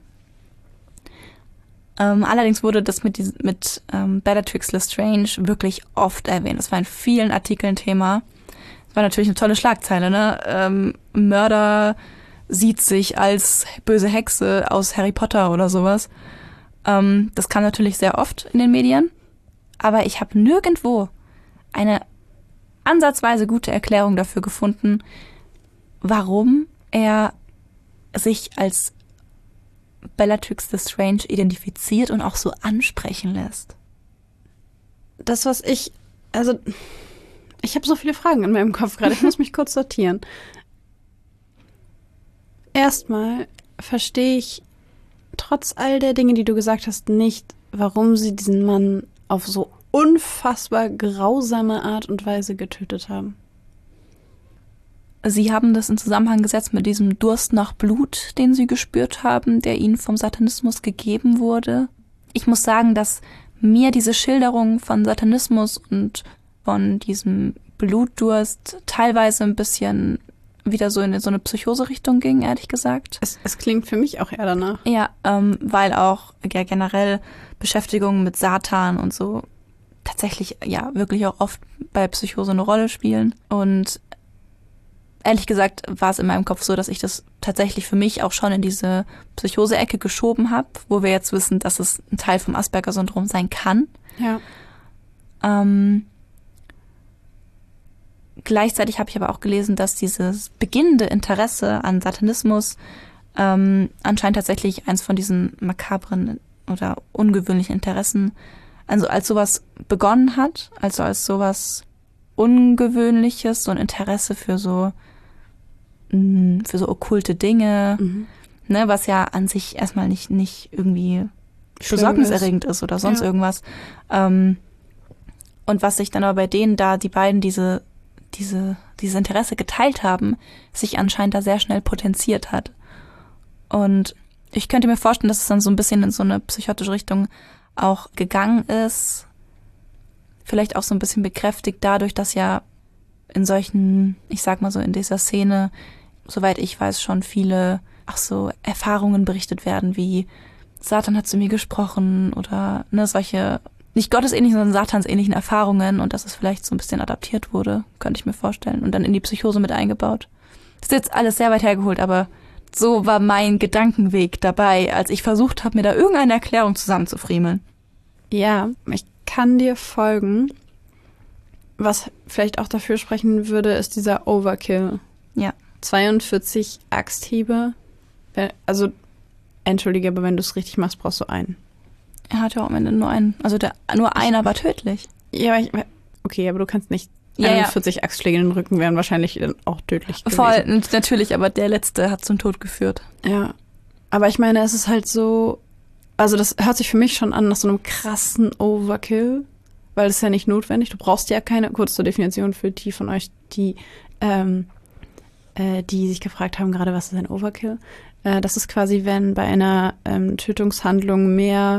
Ähm, allerdings wurde das mit, diesem, mit ähm, Bellatrix Lestrange wirklich oft erwähnt. Das war in vielen Artikeln Thema. Das war natürlich eine tolle Schlagzeile, ne? Ähm, Mörder sieht sich als böse Hexe aus Harry Potter oder sowas. Ähm, das kam natürlich sehr oft in den Medien. Aber ich habe nirgendwo eine ansatzweise gute Erklärung dafür gefunden, warum er sich als Bellatrix Lestrange identifiziert und auch so ansprechen lässt. Das, was ich, also ich habe so viele Fragen in meinem Kopf gerade, ich muss mich kurz sortieren. Erstmal verstehe ich trotz all der Dinge, die du gesagt hast, nicht, warum sie diesen Mann auf so unfassbar grausame Art und Weise getötet haben. Sie haben das in Zusammenhang gesetzt mit diesem Durst nach Blut, den sie gespürt haben, der ihnen vom Satanismus gegeben wurde. Ich muss sagen, dass mir diese Schilderung von Satanismus und von diesem Blutdurst teilweise ein bisschen wieder so in so eine Psychose-Richtung ging, ehrlich gesagt. Es, es klingt für mich auch eher danach. Ja, ähm, weil auch ja, generell Beschäftigungen mit Satan und so tatsächlich ja wirklich auch oft bei Psychose eine Rolle spielen. Und ehrlich gesagt war es in meinem Kopf so, dass ich das tatsächlich für mich auch schon in diese Psychose-Ecke geschoben habe, wo wir jetzt wissen, dass es ein Teil vom Asperger-Syndrom sein kann. Ja. Ähm, gleichzeitig habe ich aber auch gelesen, dass dieses beginnende Interesse an Satanismus ähm, anscheinend tatsächlich eins von diesen makabren oder ungewöhnlichen Interessen, also als sowas begonnen hat, also als sowas Ungewöhnliches, so ein Interesse für so für so okkulte Dinge, mhm. ne, was ja an sich erstmal nicht, nicht irgendwie besorgniserregend ist. ist oder sonst ja. irgendwas. Ähm, und was sich dann aber bei denen, da die beiden diese, diese, dieses Interesse geteilt haben, sich anscheinend da sehr schnell potenziert hat. Und ich könnte mir vorstellen, dass es dann so ein bisschen in so eine psychotische Richtung auch gegangen ist. Vielleicht auch so ein bisschen bekräftigt dadurch, dass ja in solchen, ich sag mal so in dieser Szene, soweit ich weiß, schon viele ach so Erfahrungen berichtet werden, wie Satan hat zu mir gesprochen oder ne, solche, nicht gottesähnlichen, sondern satansähnlichen Erfahrungen, und dass es vielleicht so ein bisschen adaptiert wurde, könnte ich mir vorstellen, und dann in die Psychose mit eingebaut. Das ist jetzt alles sehr weit hergeholt, aber so war mein Gedankenweg dabei, als ich versucht habe, mir da irgendeine Erklärung zusammenzufriemeln. Ja, ich kann dir folgen. Was vielleicht auch dafür sprechen würde, ist dieser Overkill. Ja. zweiundvierzig Axthiebe. Also, entschuldige, aber wenn du es richtig machst, brauchst du einen. Er hat ja am Ende nur einen. Also der, nur einer war tödlich. Ja, ich, okay, aber du kannst nicht. Ja, einundvierzig ja. Axtschläge in den Rücken wären wahrscheinlich dann auch tödlich gewesen. Voll, natürlich, aber der letzte hat zum Tod geführt. Ja, aber ich meine, es ist halt so, also das hört sich für mich schon an nach so einem krassen Overkill, weil das ist ja nicht notwendig. Du brauchst ja keine, kurz zur Definition für die von euch, die, ähm, äh, die sich gefragt haben, gerade was ist ein Overkill? Äh, das ist quasi, wenn bei einer ähm, Tötungshandlung mehr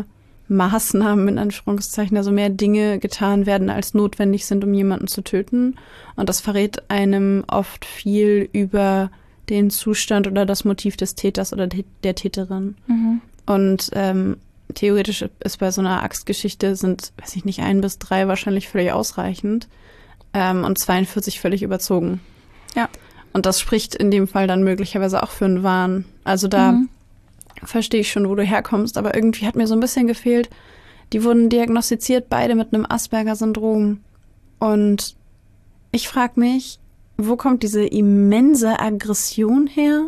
Maßnahmen in Anführungszeichen, also mehr Dinge getan werden, als notwendig sind, um jemanden zu töten. Und das verrät einem oft viel über den Zustand oder das Motiv des Täters oder der Täterin. Mhm. Und ähm, theoretisch ist bei so einer Axtgeschichte sind, weiß ich nicht, ein bis drei wahrscheinlich völlig ausreichend ähm, und zweiundvierzig völlig überzogen. Ja. Und das spricht in dem Fall dann möglicherweise auch für einen Wahn. Also da Mhm. verstehe ich schon, wo du herkommst, aber irgendwie hat mir so ein bisschen gefehlt, die wurden diagnostiziert, beide mit einem Asperger-Syndrom. Und ich frage mich, wo kommt diese immense Aggression her?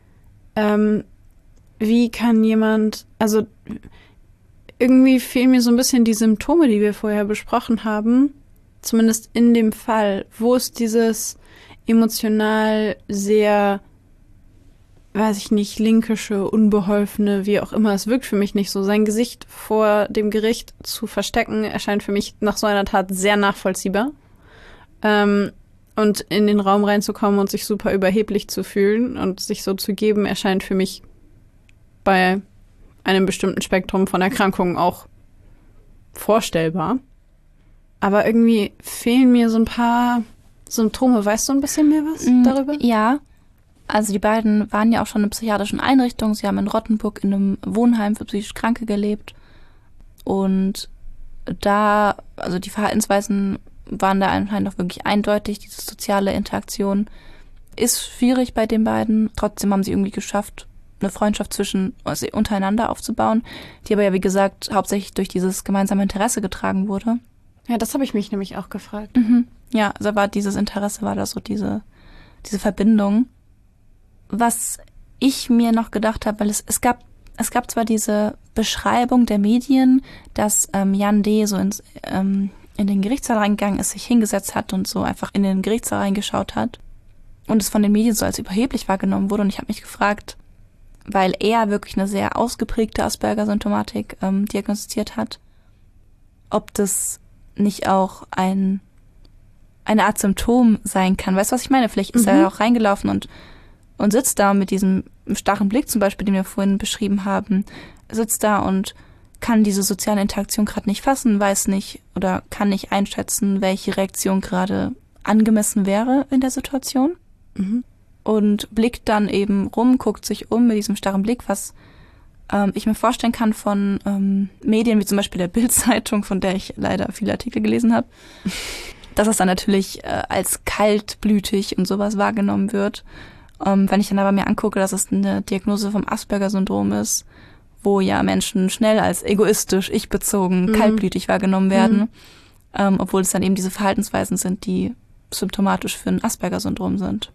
Ähm, wie kann jemand, also irgendwie fehlen mir so ein bisschen die Symptome, die wir vorher besprochen haben, zumindest in dem Fall. Wo ist dieses emotional sehr, weiß ich nicht, linkische, unbeholfene, wie auch immer, es wirkt für mich nicht so. Sein Gesicht vor dem Gericht zu verstecken, erscheint für mich nach so einer Tat sehr nachvollziehbar. Ähm, und in den Raum reinzukommen und sich super überheblich zu fühlen und sich so zu geben, erscheint für mich bei einem bestimmten Spektrum von Erkrankungen auch vorstellbar. Aber irgendwie fehlen mir so ein paar Symptome. Weißt du ein bisschen mehr was Mm, darüber? Ja, also die beiden waren ja auch schon in psychiatrischen Einrichtungen. Sie haben in Rottenburg in einem Wohnheim für psychisch Kranke gelebt. Und da, also die Verhaltensweisen waren da anscheinend auch wirklich eindeutig. Diese soziale Interaktion ist schwierig bei den beiden. Trotzdem haben sie irgendwie geschafft, eine Freundschaft zwischen, also untereinander aufzubauen, die aber ja, wie gesagt, hauptsächlich durch dieses gemeinsame Interesse getragen wurde. Ja, das habe ich mich nämlich auch gefragt. Mhm. Ja, also war dieses Interesse, war da so diese, diese Verbindung. Was ich mir noch gedacht habe, weil es, es gab, es gab zwar diese Beschreibung der Medien, dass ähm, Jan D. so ins, ähm, in den Gerichtssaal reingegangen ist, sich hingesetzt hat und so einfach in den Gerichtssaal reingeschaut hat und es von den Medien so als überheblich wahrgenommen wurde. Und ich habe mich gefragt, weil er wirklich eine sehr ausgeprägte Asperger-Symptomatik ähm, diagnostiziert hat, ob das nicht auch ein eine Art Symptom sein kann. Weißt du, was ich meine? Vielleicht ist Mhm. er auch reingelaufen und, und sitzt da mit diesem starren Blick zum Beispiel, den wir vorhin beschrieben haben, sitzt da und kann diese soziale Interaktion gerade nicht fassen, weiß nicht oder kann nicht einschätzen, welche Reaktion gerade angemessen wäre in der Situation. Mhm. Und blickt dann eben rum, guckt sich um mit diesem starren Blick, was ähm, ich mir vorstellen kann von ähm, Medien wie zum Beispiel der Bild-Zeitung, von der ich leider viele Artikel gelesen habe, dass es dann natürlich äh, als kaltblütig und sowas wahrgenommen wird. Ähm, wenn ich dann aber mir angucke, dass es eine Diagnose vom Asperger-Syndrom ist, wo ja Menschen schnell als egoistisch, ich-bezogen, Mhm. kaltblütig wahrgenommen werden, Mhm. ähm, obwohl es dann eben diese Verhaltensweisen sind, die symptomatisch für ein Asperger-Syndrom sind.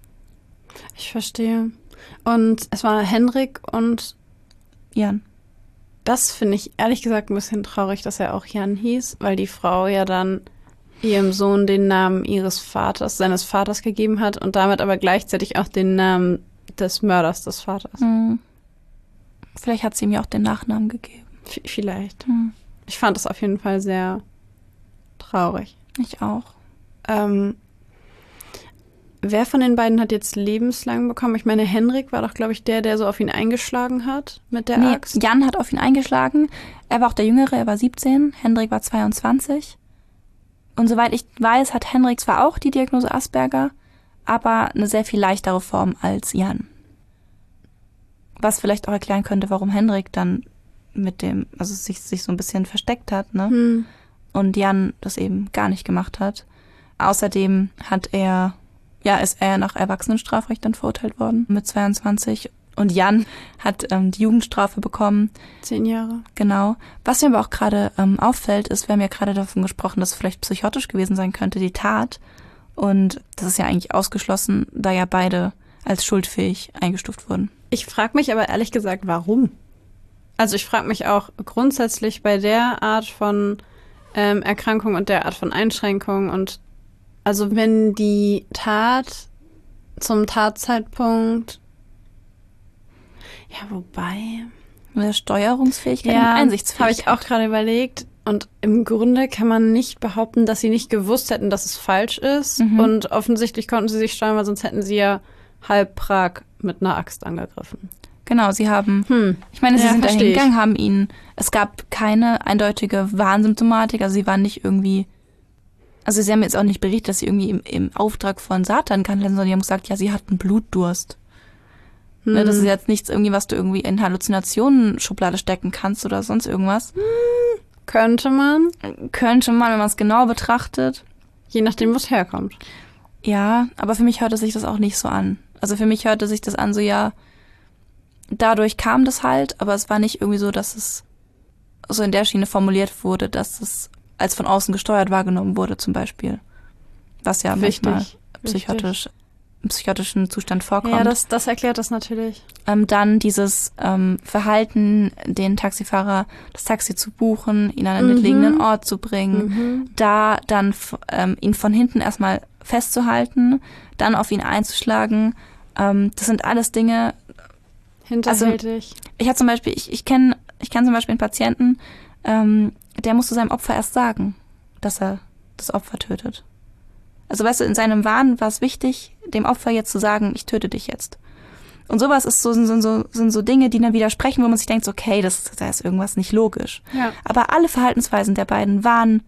Ich verstehe. Und es war Henrik und Jan. das finde ich ehrlich gesagt ein bisschen traurig, dass er auch Jan hieß, weil die Frau ja dann ihrem Sohn den Namen ihres Vaters, seines Vaters gegeben hat und damit aber gleichzeitig auch den Namen des Mörders des Vaters. Hm. Vielleicht hat sie ihm ja auch den Nachnamen gegeben. V- vielleicht. Hm. Ich fand das auf jeden Fall sehr traurig. Ich auch. Ähm, wer von den beiden hat jetzt lebenslang bekommen? Ich meine, Henrik war doch, glaube ich, der, der so auf ihn eingeschlagen hat mit der Nee, Axt. Jan hat auf ihn eingeschlagen. Er war auch der Jüngere, er war siebzehn. Hendrik war zweiundzwanzig. Und soweit ich weiß, hat Henrik zwar auch die Diagnose Asperger, aber eine sehr viel leichtere Form als Jan. Was vielleicht auch erklären könnte, warum Henrik dann mit dem, also sich, sich so ein bisschen versteckt hat, ne? Hm. Und Jan das eben gar nicht gemacht hat. Außerdem hat er, ja, ist er nach Erwachsenenstrafrecht dann verurteilt worden mit zweiundzwanzig. Und Jan hat ähm, die Jugendstrafe bekommen. Zehn Jahre. Genau. Was mir aber auch gerade ähm, auffällt, ist, wir haben ja gerade davon gesprochen, dass es vielleicht psychotisch gewesen sein könnte, die Tat. Und das ist ja eigentlich ausgeschlossen, da ja beide als schuldfähig eingestuft wurden. Ich frage mich aber ehrlich gesagt, warum? Also ich frage mich auch grundsätzlich bei der Art von ähm, Erkrankung und der Art von Einschränkung und also wenn die Tat zum Tatzeitpunkt, ja, wobei, Mit der Steuerungsfähigkeit und ja, habe Einsichtsfähigkeit. ich auch gerade überlegt. Und im Grunde kann man nicht behaupten, dass sie nicht gewusst hätten, dass es falsch ist. Mhm. Und offensichtlich konnten sie sich steuern, weil sonst hätten sie ja halb Prag mit einer Axt angegriffen. Genau, sie haben, Hm. ich meine, sie Ja, sind da versteh ich. hingegangen, haben ihn, es gab keine eindeutige Warnsymptomatik, also sie waren nicht irgendwie, also sie haben jetzt auch nicht berichtet, dass sie irgendwie im, im Auftrag von Satan kannten, sondern die haben gesagt, ja, sie hatten Blutdurst. Hm. Ne, das ist jetzt nichts irgendwie, was du irgendwie in Halluzinationen-Schublade stecken kannst oder sonst irgendwas. Könnte man, Könnte man, wenn man es genau betrachtet. je nachdem, wo es herkommt. Ja, aber für mich hörte sich das auch nicht so an. Also für mich hörte sich das an so, ja, dadurch kam das halt, aber es war nicht irgendwie so, dass es so in der Schiene formuliert wurde, dass es als von außen gesteuert wahrgenommen wurde zum Beispiel. Was ja Wichtig, manchmal psychotisch, im psychotischen Zustand vorkommt. Ja, das, das erklärt das natürlich. Ähm, dann dieses ähm, Verhalten, den Taxifahrer das Taxi zu buchen, ihn an einen Mhm. mitliegenden Ort zu bringen, Mhm. da dann f- ähm, ihn von hinten erstmal festzuhalten, dann auf ihn einzuschlagen. Ähm, das sind alles Dinge. Hinterhältig. Ich habe zum Beispiel, ich, ich kenne ich kenn zum Beispiel einen Patienten, ähm, der musste seinem Opfer erst sagen, dass er das Opfer tötet. Also weißt du, in seinem Wahn war es wichtig, dem Opfer jetzt zu sagen, ich töte dich jetzt. Und sowas ist so, sind, so, sind so Dinge, die dann widersprechen, wo man sich denkt, okay, das, da ist irgendwas nicht logisch. Ja. Aber alle Verhaltensweisen der beiden waren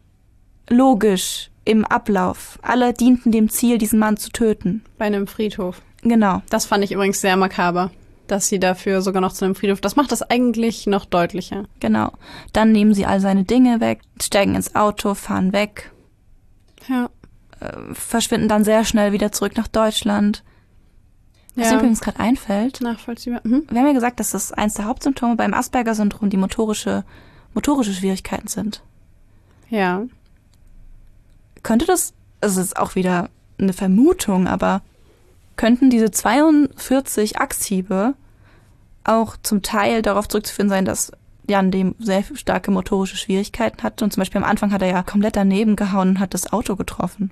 logisch im Ablauf. Alle dienten dem Ziel, diesen Mann zu töten. Bei einem Friedhof. Genau. Das fand ich übrigens sehr makaber, dass sie dafür sogar noch zu einem Friedhof. Das macht das eigentlich noch deutlicher. Genau. Dann nehmen sie all seine Dinge weg, steigen ins Auto, fahren weg, Ja. äh, verschwinden dann sehr schnell wieder zurück nach Deutschland. Was Ja. mir übrigens gerade einfällt, Nachvollziehbar. Mhm. wir haben ja gesagt, dass das eins der Hauptsymptome beim Asperger-Syndrom die motorische, motorische Schwierigkeiten sind. Ja. Könnte das, also es ist auch wieder eine Vermutung, aber könnten diese zweiundvierzig Axthiebe auch zum Teil darauf zurückzuführen sein, dass Jan dem sehr starke motorische Schwierigkeiten hatte und zum Beispiel am Anfang hat er ja komplett daneben gehauen und hat das Auto getroffen.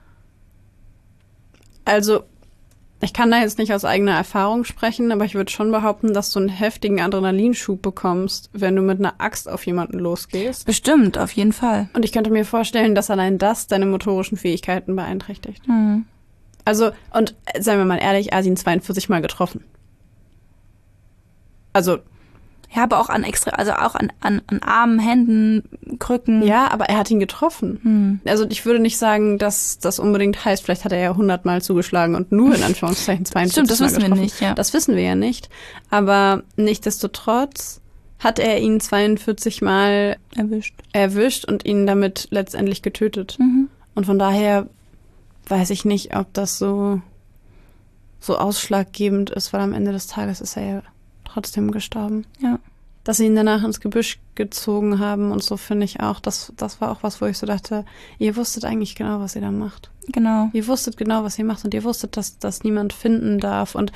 Also, ich kann da jetzt nicht aus eigener Erfahrung sprechen, aber ich würde schon behaupten, dass du einen heftigen Adrenalinschub bekommst, wenn du mit einer Axt auf jemanden losgehst. Bestimmt, auf jeden Fall. Und ich könnte mir vorstellen, dass allein das deine motorischen Fähigkeiten beeinträchtigt. Hm. Also, und äh, seien wir mal ehrlich, er hat ihn zweiundvierzig Mal getroffen. Also, Ja, aber auch an extra, also auch an, an, an Armen, Händen, Krücken. ja, aber er hat ihn getroffen. Hm. Also ich würde nicht sagen, dass das unbedingt heißt, vielleicht hat er ja hundert Mal zugeschlagen und nur in Anführungszeichen zweiundvierzig Stimmt, das Mal wissen wir getroffen. nicht, ja. Das wissen wir ja nicht. Aber nichtsdestotrotz hat er ihn zweiundvierzig Mal Erwischt. erwischt und ihn damit letztendlich getötet. Mhm. Und von daher weiß ich nicht, ob das so, so ausschlaggebend ist, weil am Ende des Tages ist er ja trotzdem gestorben. Ja. Dass sie ihn danach ins Gebüsch gezogen haben und so, finde ich auch, das, das war auch was, wo ich so dachte, ihr wusstet eigentlich genau, was ihr da macht. Genau. Ihr wusstet genau, was ihr macht und ihr wusstet, dass das niemand finden darf. Und,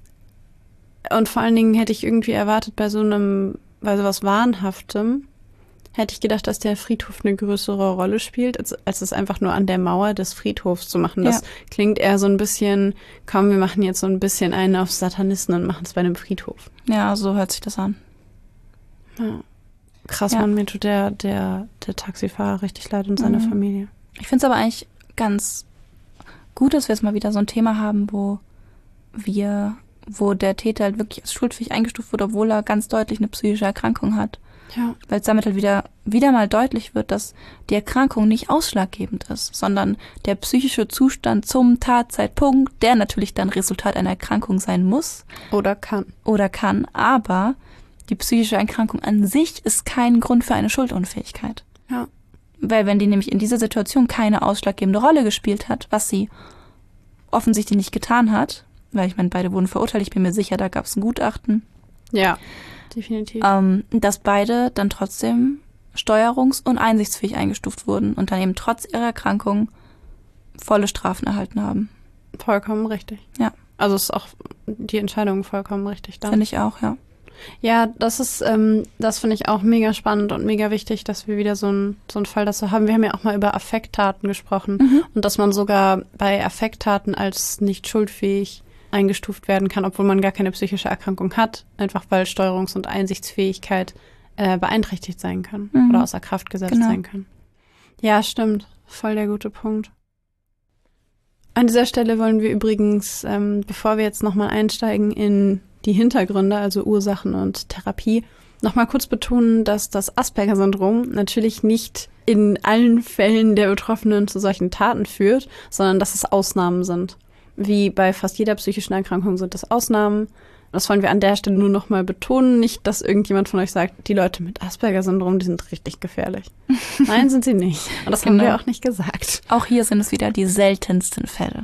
und vor allen Dingen hätte ich irgendwie erwartet, bei so einem, bei so was Wahnhaftem, hätte ich gedacht, dass der Friedhof eine größere Rolle spielt, als, als es einfach nur an der Mauer des Friedhofs zu machen. Das Ja. klingt eher so ein bisschen, komm, wir machen jetzt so ein bisschen einen auf Satanisten und machen es bei einem Friedhof. Ja, so hört sich das an. Ja. Krass, Ja. man, mir tut der, der, der Taxifahrer richtig leid und seine Mhm. Familie. Ich finde es aber eigentlich ganz gut, dass wir jetzt mal wieder so ein Thema haben, wo wir, wo der Täter halt wirklich als schuldfähig eingestuft wurde, obwohl er ganz deutlich eine psychische Erkrankung hat. Ja. Weil es damit halt wieder, wieder mal deutlich wird, dass die Erkrankung nicht ausschlaggebend ist, sondern der psychische Zustand zum Tatzeitpunkt, der natürlich dann Resultat einer Erkrankung sein muss Oder kann. oder kann, aber die psychische Erkrankung an sich ist kein Grund für eine Schuldunfähigkeit. Ja. Weil wenn die nämlich in dieser Situation keine ausschlaggebende Rolle gespielt hat, was sie offensichtlich nicht getan hat, weil ich meine, beide wurden verurteilt, ich bin mir sicher, da gab es ein Gutachten, Ja, definitiv. ähm, dass beide dann trotzdem steuerungs- und einsichtsfähig eingestuft wurden und dann eben trotz ihrer Erkrankung volle Strafen erhalten haben. Vollkommen richtig. Ja. Also ist auch die Entscheidung vollkommen richtig da. Finde ich auch, ja. Ja, das ist, ähm, das finde ich auch mega spannend und mega wichtig, dass wir wieder so einen so einen Fall dazu haben. Wir haben ja auch mal über Affekttaten gesprochen Mhm. und dass man sogar bei Affekttaten als nicht schuldfähig eingestuft werden kann, obwohl man gar keine psychische Erkrankung hat, einfach weil Steuerungs- und Einsichtsfähigkeit äh, beeinträchtigt sein kann Mhm. oder außer Kraft gesetzt Genau. sein kann. Ja, stimmt. Voll der gute Punkt. An dieser Stelle wollen wir übrigens, ähm, bevor wir jetzt nochmal einsteigen in die Hintergründe, also Ursachen und Therapie, nochmal kurz betonen, dass das Asperger-Syndrom natürlich nicht in allen Fällen der Betroffenen zu solchen Taten führt, sondern dass es Ausnahmen sind. Wie bei fast jeder psychischen Erkrankung sind das Ausnahmen. Das wollen wir an der Stelle nur nochmal betonen. Nicht, dass irgendjemand von euch sagt, die Leute mit Asperger-Syndrom, die sind richtig gefährlich. Nein, sind sie nicht. Und das genau. haben wir auch nicht gesagt. Auch hier sind es wieder die seltensten Fälle.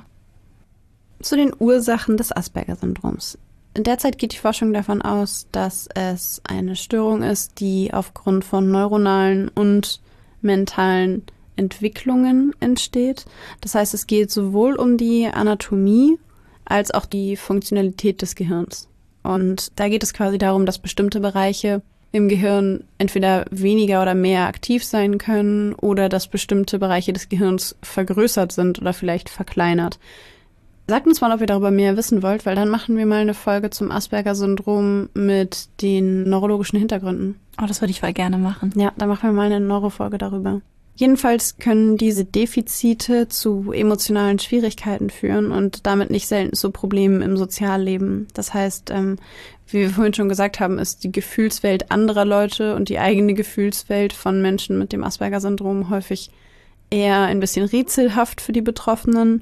Zu den Ursachen des Asperger-Syndroms. Derzeit geht die Forschung davon aus, dass es eine Störung ist, die aufgrund von neuronalen und mentalen Entwicklungen entsteht. Das heißt, es geht sowohl um die Anatomie als auch die Funktionalität des Gehirns. Und da geht es quasi darum, dass bestimmte Bereiche im Gehirn entweder weniger oder mehr aktiv sein können oder dass bestimmte Bereiche des Gehirns vergrößert sind oder vielleicht verkleinert. Sagt uns mal, ob ihr darüber mehr wissen wollt, weil dann machen wir mal eine Folge zum Asperger-Syndrom mit den neurologischen Hintergründen. Oh, das würde ich voll gerne machen. Ja, dann machen wir mal eine Neurofolge darüber. Jedenfalls können diese Defizite zu emotionalen Schwierigkeiten führen und damit nicht selten zu Problemen im Sozialleben. Das heißt, ähm, wie wir vorhin schon gesagt haben, ist die Gefühlswelt anderer Leute und die eigene Gefühlswelt von Menschen mit dem Asperger-Syndrom häufig eher ein bisschen rätselhaft für die Betroffenen.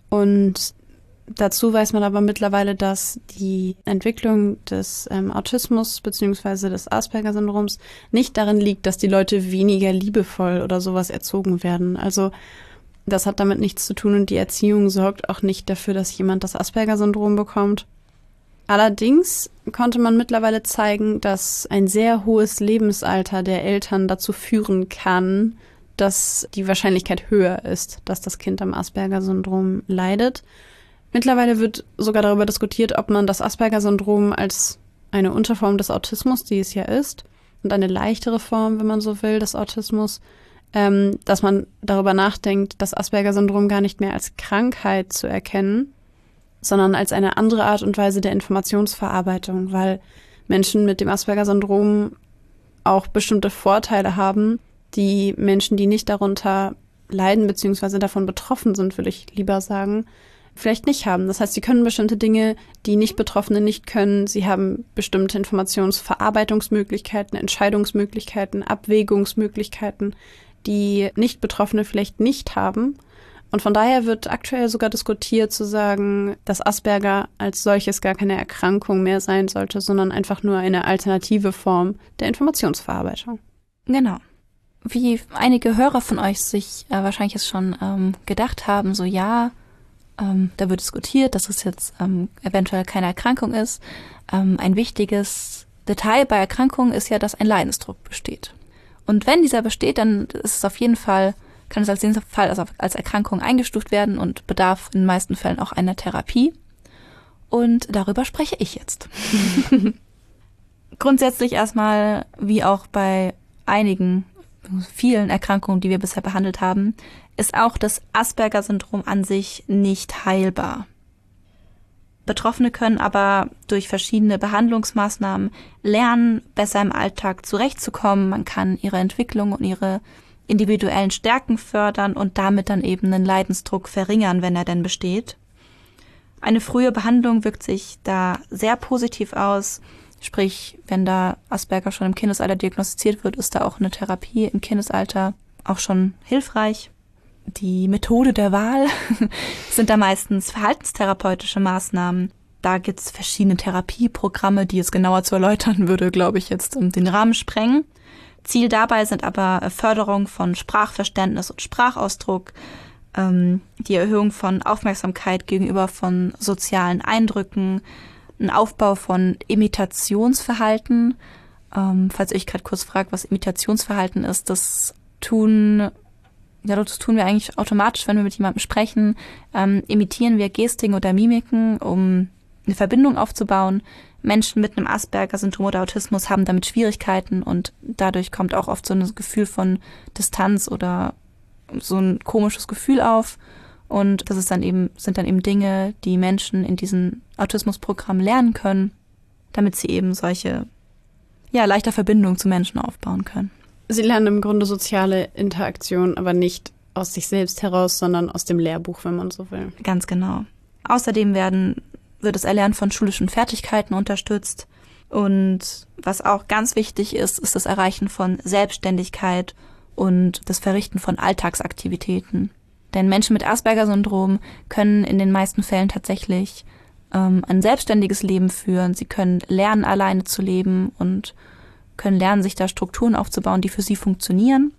Und dazu weiß man aber mittlerweile, dass die Entwicklung des ähm, Autismus bzw. des Asperger-Syndroms nicht darin liegt, dass die Leute weniger liebevoll oder sowas erzogen werden. Also das hat damit nichts zu tun und die Erziehung sorgt auch nicht dafür, dass jemand das Asperger-Syndrom bekommt. Allerdings konnte man mittlerweile zeigen, dass ein sehr hohes Lebensalter der Eltern dazu führen kann, dass die Wahrscheinlichkeit höher ist, dass das Kind am Asperger-Syndrom leidet. Mittlerweile wird sogar darüber diskutiert, ob man das Asperger-Syndrom als eine Unterform des Autismus, die es ja ist, und eine leichtere Form, wenn man so will, des Autismus, ähm, dass man darüber nachdenkt, das Asperger-Syndrom gar nicht mehr als Krankheit zu erkennen, sondern als eine andere Art und Weise der Informationsverarbeitung, weil Menschen mit dem Asperger-Syndrom auch bestimmte Vorteile haben, die Menschen, die nicht darunter leiden bzw. davon betroffen sind, würde ich lieber sagen, vielleicht nicht haben. Das heißt, sie können bestimmte Dinge, die Nicht-Betroffene nicht können. Sie haben bestimmte Informationsverarbeitungsmöglichkeiten, Entscheidungsmöglichkeiten, Abwägungsmöglichkeiten, die Nicht-Betroffene vielleicht nicht haben. Und von daher wird aktuell sogar diskutiert zu sagen, dass Asperger als solches gar keine Erkrankung mehr sein sollte, sondern einfach nur eine alternative Form der Informationsverarbeitung. Genau. Wie einige Hörer von euch sich äh, wahrscheinlich jetzt schon ähm, gedacht haben, so ja, ähm, da wird diskutiert, dass es jetzt ähm, eventuell keine Erkrankung ist. Ähm, ein wichtiges Detail bei Erkrankungen ist ja, dass ein Leidensdruck besteht. Und wenn dieser besteht, dann ist es auf jeden Fall, kann es als jeden Fall als, als Erkrankung eingestuft werden und bedarf in den meisten Fällen auch einer Therapie. Und darüber spreche ich jetzt. Grundsätzlich erstmal, wie auch bei einigen vielen Erkrankungen, die wir bisher behandelt haben, ist auch das Asperger-Syndrom an sich nicht heilbar. Betroffene können aber durch verschiedene Behandlungsmaßnahmen lernen, besser im Alltag zurechtzukommen. Man kann ihre Entwicklung und ihre individuellen Stärken fördern und damit dann eben den Leidensdruck verringern, wenn er denn besteht. Eine frühe Behandlung wirkt sich da sehr positiv aus. Sprich, wenn da Asperger schon im Kindesalter diagnostiziert wird, ist da auch eine Therapie im Kindesalter auch schon hilfreich. Die Methode der Wahl sind da meistens verhaltenstherapeutische Maßnahmen. Da gibt es verschiedene Therapieprogramme, die es genauer zu erläutern würde, glaube ich, jetzt um den Rahmen sprengen. Ziel dabei sind aber Förderung von Sprachverständnis und Sprachausdruck, ähm, die Erhöhung von Aufmerksamkeit gegenüber von sozialen Eindrücken, ein Aufbau von Imitationsverhalten. Ähm, falls ihr euch gerade kurz fragt, was Imitationsverhalten ist, das tun, ja, das tun wir eigentlich automatisch, wenn wir mit jemandem sprechen. Ähm, imitieren wir Gestiken oder Mimiken, um eine Verbindung aufzubauen. Menschen mit einem Asperger-Syndrom oder Autismus haben damit Schwierigkeiten und dadurch kommt auch oft so ein Gefühl von Distanz oder so ein komisches Gefühl auf. Und das ist dann eben, sind dann eben Dinge, die Menschen in diesem Autismusprogramm lernen können, damit sie eben solche, ja, leichter Verbindungen zu Menschen aufbauen können. Sie lernen im Grunde soziale Interaktion, aber nicht aus sich selbst heraus, sondern aus dem Lehrbuch, wenn man so will. Ganz genau. Außerdem werden wird das Erlernen von schulischen Fertigkeiten unterstützt. Und was auch ganz wichtig ist, ist das Erreichen von Selbstständigkeit und das Verrichten von Alltagsaktivitäten. Denn Menschen mit Asperger-Syndrom können in den meisten Fällen tatsächlich ähm, ein selbstständiges Leben führen. Sie können lernen, alleine zu leben und können lernen, sich da Strukturen aufzubauen, die für sie funktionieren.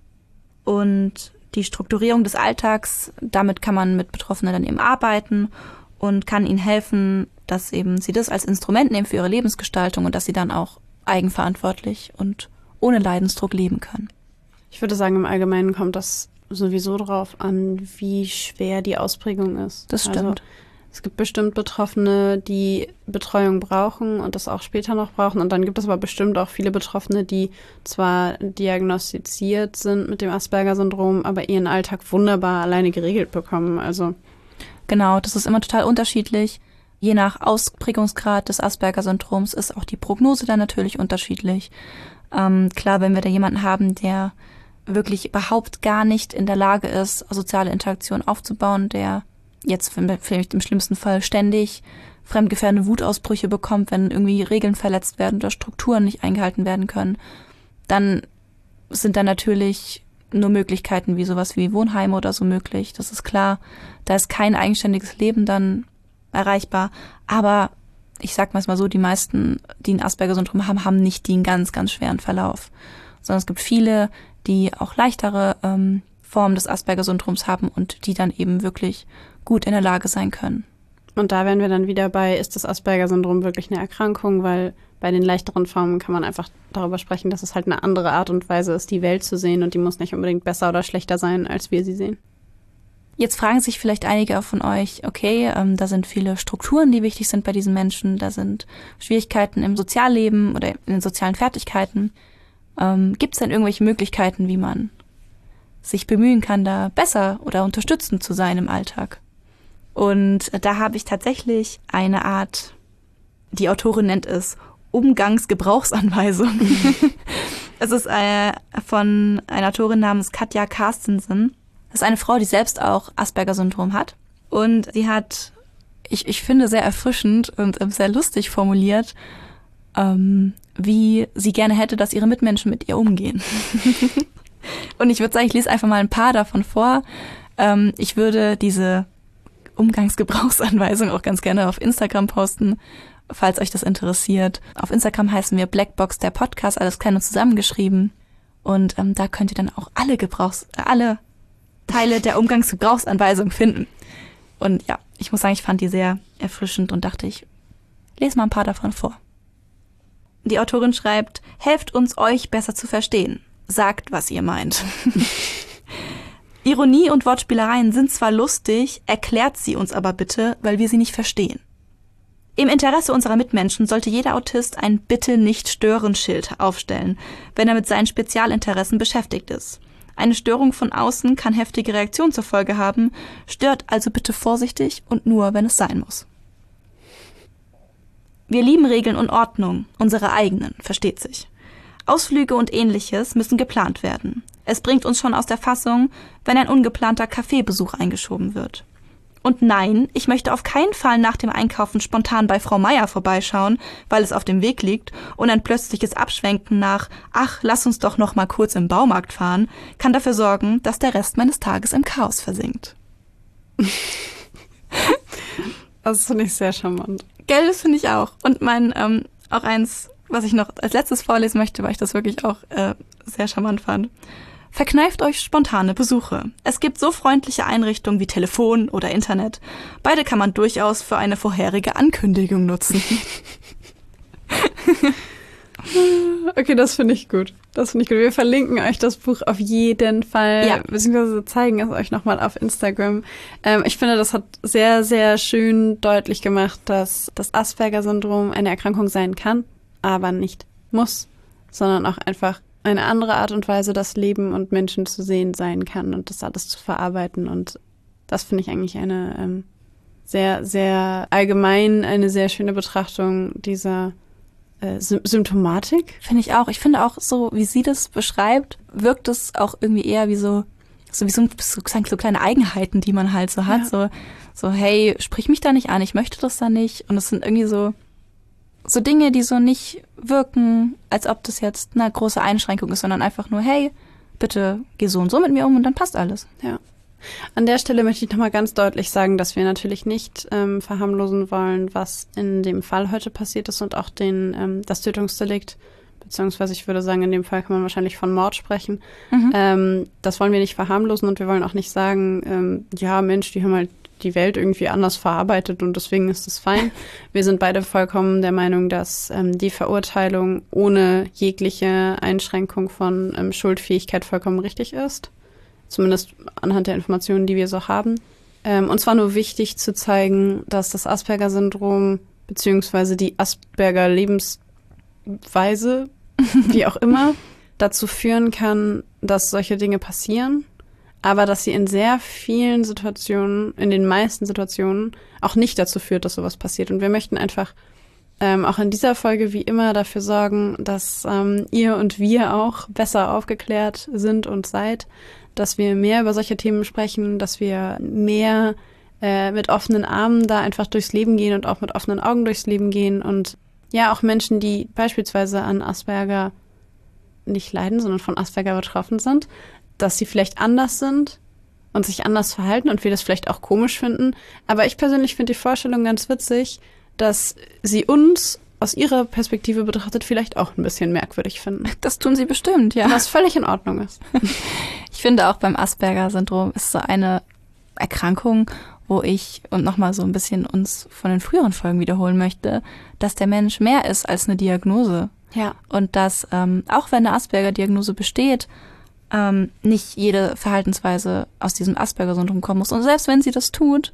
Und die Strukturierung des Alltags, damit kann man mit Betroffenen dann eben arbeiten und kann ihnen helfen, dass eben sie das als Instrument nehmen für ihre Lebensgestaltung und dass sie dann auch eigenverantwortlich und ohne Leidensdruck leben können. Ich würde sagen, im Allgemeinen kommt das sowieso drauf an, wie schwer die Ausprägung ist. Das stimmt. Also, es gibt bestimmt Betroffene, die Betreuung brauchen und das auch später noch brauchen. Und dann gibt es aber bestimmt auch viele Betroffene, die zwar diagnostiziert sind mit dem Asperger-Syndrom, aber ihren Alltag wunderbar alleine geregelt bekommen. Also genau, das ist immer total unterschiedlich. Je nach Ausprägungsgrad des Asperger-Syndroms ist auch die Prognose dann natürlich unterschiedlich. Ähm, klar, wenn wir da jemanden haben, der wirklich überhaupt gar nicht in der Lage ist, soziale Interaktion aufzubauen, der jetzt vielleicht im schlimmsten Fall ständig fremdgefährdende Wutausbrüche bekommt, wenn irgendwie Regeln verletzt werden oder Strukturen nicht eingehalten werden können, dann sind da natürlich nur Möglichkeiten wie sowas wie Wohnheime oder so möglich. Das ist klar. Da ist kein eigenständiges Leben dann erreichbar. Aber ich sag mal so, die meisten, die ein Asperger-Syndrom haben, haben nicht den ganz, ganz schweren Verlauf. Sondern es gibt viele, die auch leichtere ähm, Formen des Asperger-Syndroms haben und die dann eben wirklich gut in der Lage sein können. Und da wären wir dann wieder bei, ist das Asperger-Syndrom wirklich eine Erkrankung? Weil bei den leichteren Formen kann man einfach darüber sprechen, dass es halt eine andere Art und Weise ist, die Welt zu sehen und die muss nicht unbedingt besser oder schlechter sein, als wir sie sehen. Jetzt fragen sich vielleicht einige von euch, okay, ähm, da sind viele Strukturen, die wichtig sind bei diesen Menschen, da sind Schwierigkeiten im Sozialleben oder in den sozialen Fertigkeiten. Ähm, gibt es denn irgendwelche Möglichkeiten, wie man sich bemühen kann, da besser oder unterstützend zu sein im Alltag? Und da habe ich tatsächlich eine Art, die Autorin nennt es Umgangsgebrauchsanweisung. Es ist äh, von einer Autorin namens Katja Carstensen. Das ist eine Frau, die selbst auch Asperger-Syndrom hat. Und sie hat, ich, ich finde, sehr erfrischend und ähm, sehr lustig formuliert, ähm, wie sie gerne hätte, dass ihre Mitmenschen mit ihr umgehen. Und ich würde sagen, ich lese einfach mal ein paar davon vor. Ähm, ich würde diese Umgangsgebrauchsanweisung auch ganz gerne auf Instagram posten, falls euch das interessiert. Auf Instagram heißen wir Blackbox der Podcast, alles klein und zusammengeschrieben. Und ähm, da könnt ihr dann auch alle Gebrauchs, äh, alle Teile der Umgangsgebrauchsanweisung finden. Und ja, ich muss sagen, ich fand die sehr erfrischend und dachte, ich lese mal ein paar davon vor. Die Autorin schreibt, helft uns, euch besser zu verstehen. Sagt, was ihr meint. Ironie und Wortspielereien sind zwar lustig, erklärt sie uns aber bitte, weil wir sie nicht verstehen. Im Interesse unserer Mitmenschen sollte jeder Autist ein Bitte-nicht-stören-Schild aufstellen, wenn er mit seinen Spezialinteressen beschäftigt ist. Eine Störung von außen kann heftige Reaktionen zur Folge haben, stört also bitte vorsichtig und nur, wenn es sein muss. Wir lieben Regeln und Ordnung, unsere eigenen, versteht sich. Ausflüge und Ähnliches müssen geplant werden. Es bringt uns schon aus der Fassung, wenn ein ungeplanter Kaffeebesuch eingeschoben wird. Und nein, ich möchte auf keinen Fall nach dem Einkaufen spontan bei Frau Meier vorbeischauen, weil es auf dem Weg liegt, und ein plötzliches Abschwenken nach ach, lass uns doch noch mal kurz im Baumarkt fahren, kann dafür sorgen, dass der Rest meines Tages im Chaos versinkt. Das finde ich sehr charmant. Gell, das finde ich auch. Und mein, ähm, auch eins, was ich noch als letztes vorlesen möchte, weil ich das wirklich auch äh, sehr charmant fand. Verkneift euch spontane Besuche. Es gibt so freundliche Einrichtungen wie Telefon oder Internet. Beide kann man durchaus für eine vorherige Ankündigung nutzen. Okay, das finde ich gut. Das finde ich gut. Wir verlinken euch das Buch auf jeden Fall, ja. beziehungsweise zeigen es euch nochmal auf Instagram. Ähm, ich finde, das hat sehr, sehr schön deutlich gemacht, dass das Asperger-Syndrom eine Erkrankung sein kann, aber nicht muss, sondern auch einfach eine andere Art und Weise, das Leben und Menschen zu sehen sein kann und das alles zu verarbeiten. Und das finde ich eigentlich eine ähm, sehr, sehr allgemein, eine sehr schöne Betrachtung dieser äh, Sy- Symptomatik. Finde ich auch. Ich finde auch so, wie sie das beschreibt, wirkt es auch irgendwie eher wie so so wie so, so, so kleine Eigenheiten, die man halt so hat. Ja. So, so, hey, sprich mich da nicht an, ich möchte das da nicht. Und es sind irgendwie so, so Dinge, die so nicht wirken, als ob das jetzt eine große Einschränkung ist, sondern einfach nur, hey, bitte geh so und so mit mir um und dann passt alles. Ja. An der Stelle möchte ich nochmal ganz deutlich sagen, dass wir natürlich nicht ähm, verharmlosen wollen, was in dem Fall heute passiert ist und auch den ähm, das Tötungsdelikt, beziehungsweise ich würde sagen, in dem Fall kann man wahrscheinlich von Mord sprechen. Mhm. Ähm, das wollen wir nicht verharmlosen und wir wollen auch nicht sagen, ähm, ja Mensch, die haben halt die Welt irgendwie anders verarbeitet und deswegen ist es fein. Wir sind beide vollkommen der Meinung, dass ähm, die Verurteilung ohne jegliche Einschränkung von ähm, Schuldfähigkeit vollkommen richtig ist. Zumindest anhand der Informationen, die wir so haben. Ähm, uns war nur wichtig zu zeigen, dass das Asperger-Syndrom beziehungsweise die Asperger-Lebensweise, wie auch immer, dazu führen kann, dass solche Dinge passieren, aber dass sie in sehr vielen Situationen, in den meisten Situationen, auch nicht dazu führt, dass sowas passiert. Und wir möchten einfach ähm, auch in dieser Folge wie immer dafür sorgen, dass ähm, ihr und wir auch besser aufgeklärt sind und seid, dass wir mehr über solche Themen sprechen, dass wir mehr äh, mit offenen Armen da einfach durchs Leben gehen und auch mit offenen Augen durchs Leben gehen und ja, auch Menschen, die beispielsweise an Asperger nicht leiden, sondern von Asperger betroffen sind, dass sie vielleicht anders sind und sich anders verhalten und wir das vielleicht auch komisch finden. Aber ich persönlich finde die Vorstellung ganz witzig, dass sie uns aus ihrer Perspektive betrachtet vielleicht auch ein bisschen merkwürdig finden. Das tun sie bestimmt, ja. Was völlig in Ordnung ist. Ich finde auch beim Asperger-Syndrom ist so eine Erkrankung, wo ich und nochmal so ein bisschen uns von den früheren Folgen wiederholen möchte, dass der Mensch mehr ist als eine Diagnose. Ja. Und dass ähm, auch wenn eine Asperger-Diagnose besteht, ähm, nicht jede Verhaltensweise aus diesem Asperger-Syndrom kommen muss. Und selbst wenn sie das tut,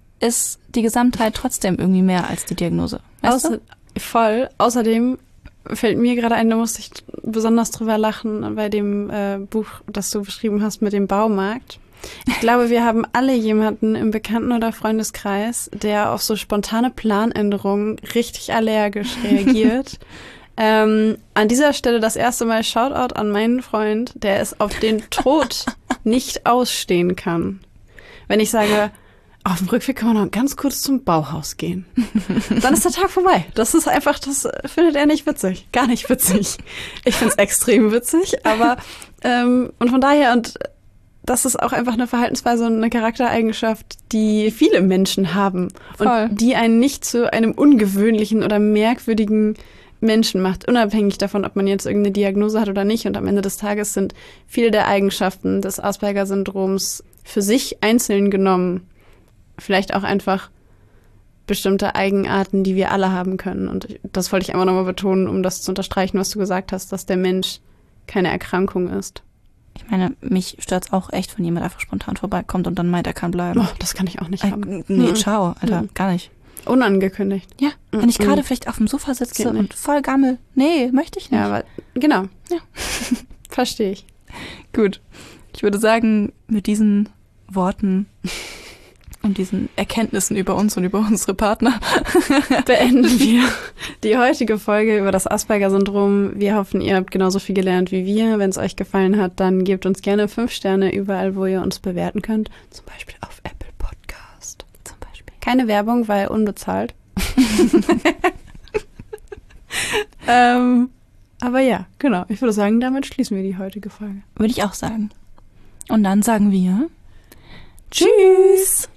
ist die Gesamtheit trotzdem irgendwie mehr als die Diagnose. Weißt Außer, du? Voll. Außerdem fällt mir gerade ein, da musste ich besonders drüber lachen bei dem äh, Buch, das du beschrieben hast mit dem Baumarkt. Ich glaube, wir haben alle jemanden im Bekannten- oder Freundeskreis, der auf so spontane Planänderungen richtig allergisch reagiert. ähm, an dieser Stelle das erste Mal Shoutout an meinen Freund, der es auf den Tod nicht ausstehen kann. Wenn ich sage, auf dem Rückweg können wir noch ganz kurz zum Bauhaus gehen. Dann ist der Tag vorbei. Das ist einfach, das findet er nicht witzig. Gar nicht witzig. Ich finde es extrem witzig, aber ähm, und von daher, und das ist auch einfach eine Verhaltensweise und eine Charaktereigenschaft, die viele Menschen haben. Voll. Und die einen nicht zu einem ungewöhnlichen oder merkwürdigen Menschen macht, unabhängig davon, ob man jetzt irgendeine Diagnose hat oder nicht. Und am Ende des Tages sind viele der Eigenschaften des Asperger-Syndroms für sich einzeln genommen vielleicht auch einfach bestimmte Eigenarten, die wir alle haben können. Und das wollte ich einfach nochmal betonen, um das zu unterstreichen, was du gesagt hast, dass der Mensch keine Erkrankung ist. Ich meine, mich stört es auch echt, wenn jemand einfach spontan vorbeikommt und dann meint, er kann bleiben. Oh, das kann ich auch nicht äh, haben. Nee, ciao, Alter, Mhm. gar nicht. Unangekündigt. Ja, wenn ich gerade vielleicht auf dem Sofa sitze und voll gammel. Nee, möchte ich nicht. Ja, aber genau. Ja. Verstehe ich. Gut. Ich würde sagen, mit diesen Worten und diesen Erkenntnissen über uns und über unsere Partner beenden wir die heutige Folge über das Asperger-Syndrom. Wir hoffen, ihr habt genauso viel gelernt wie wir. Wenn es euch gefallen hat, dann gebt uns gerne fünf Sterne überall, wo ihr uns bewerten könnt. Zum Beispiel auf Apple Podcast. Zum Beispiel. Keine Werbung, weil unbezahlt. ähm, aber ja, genau. Ich würde sagen, damit schließen wir die heutige Folge. Würde ich auch sagen. Und dann sagen wir Tschüss!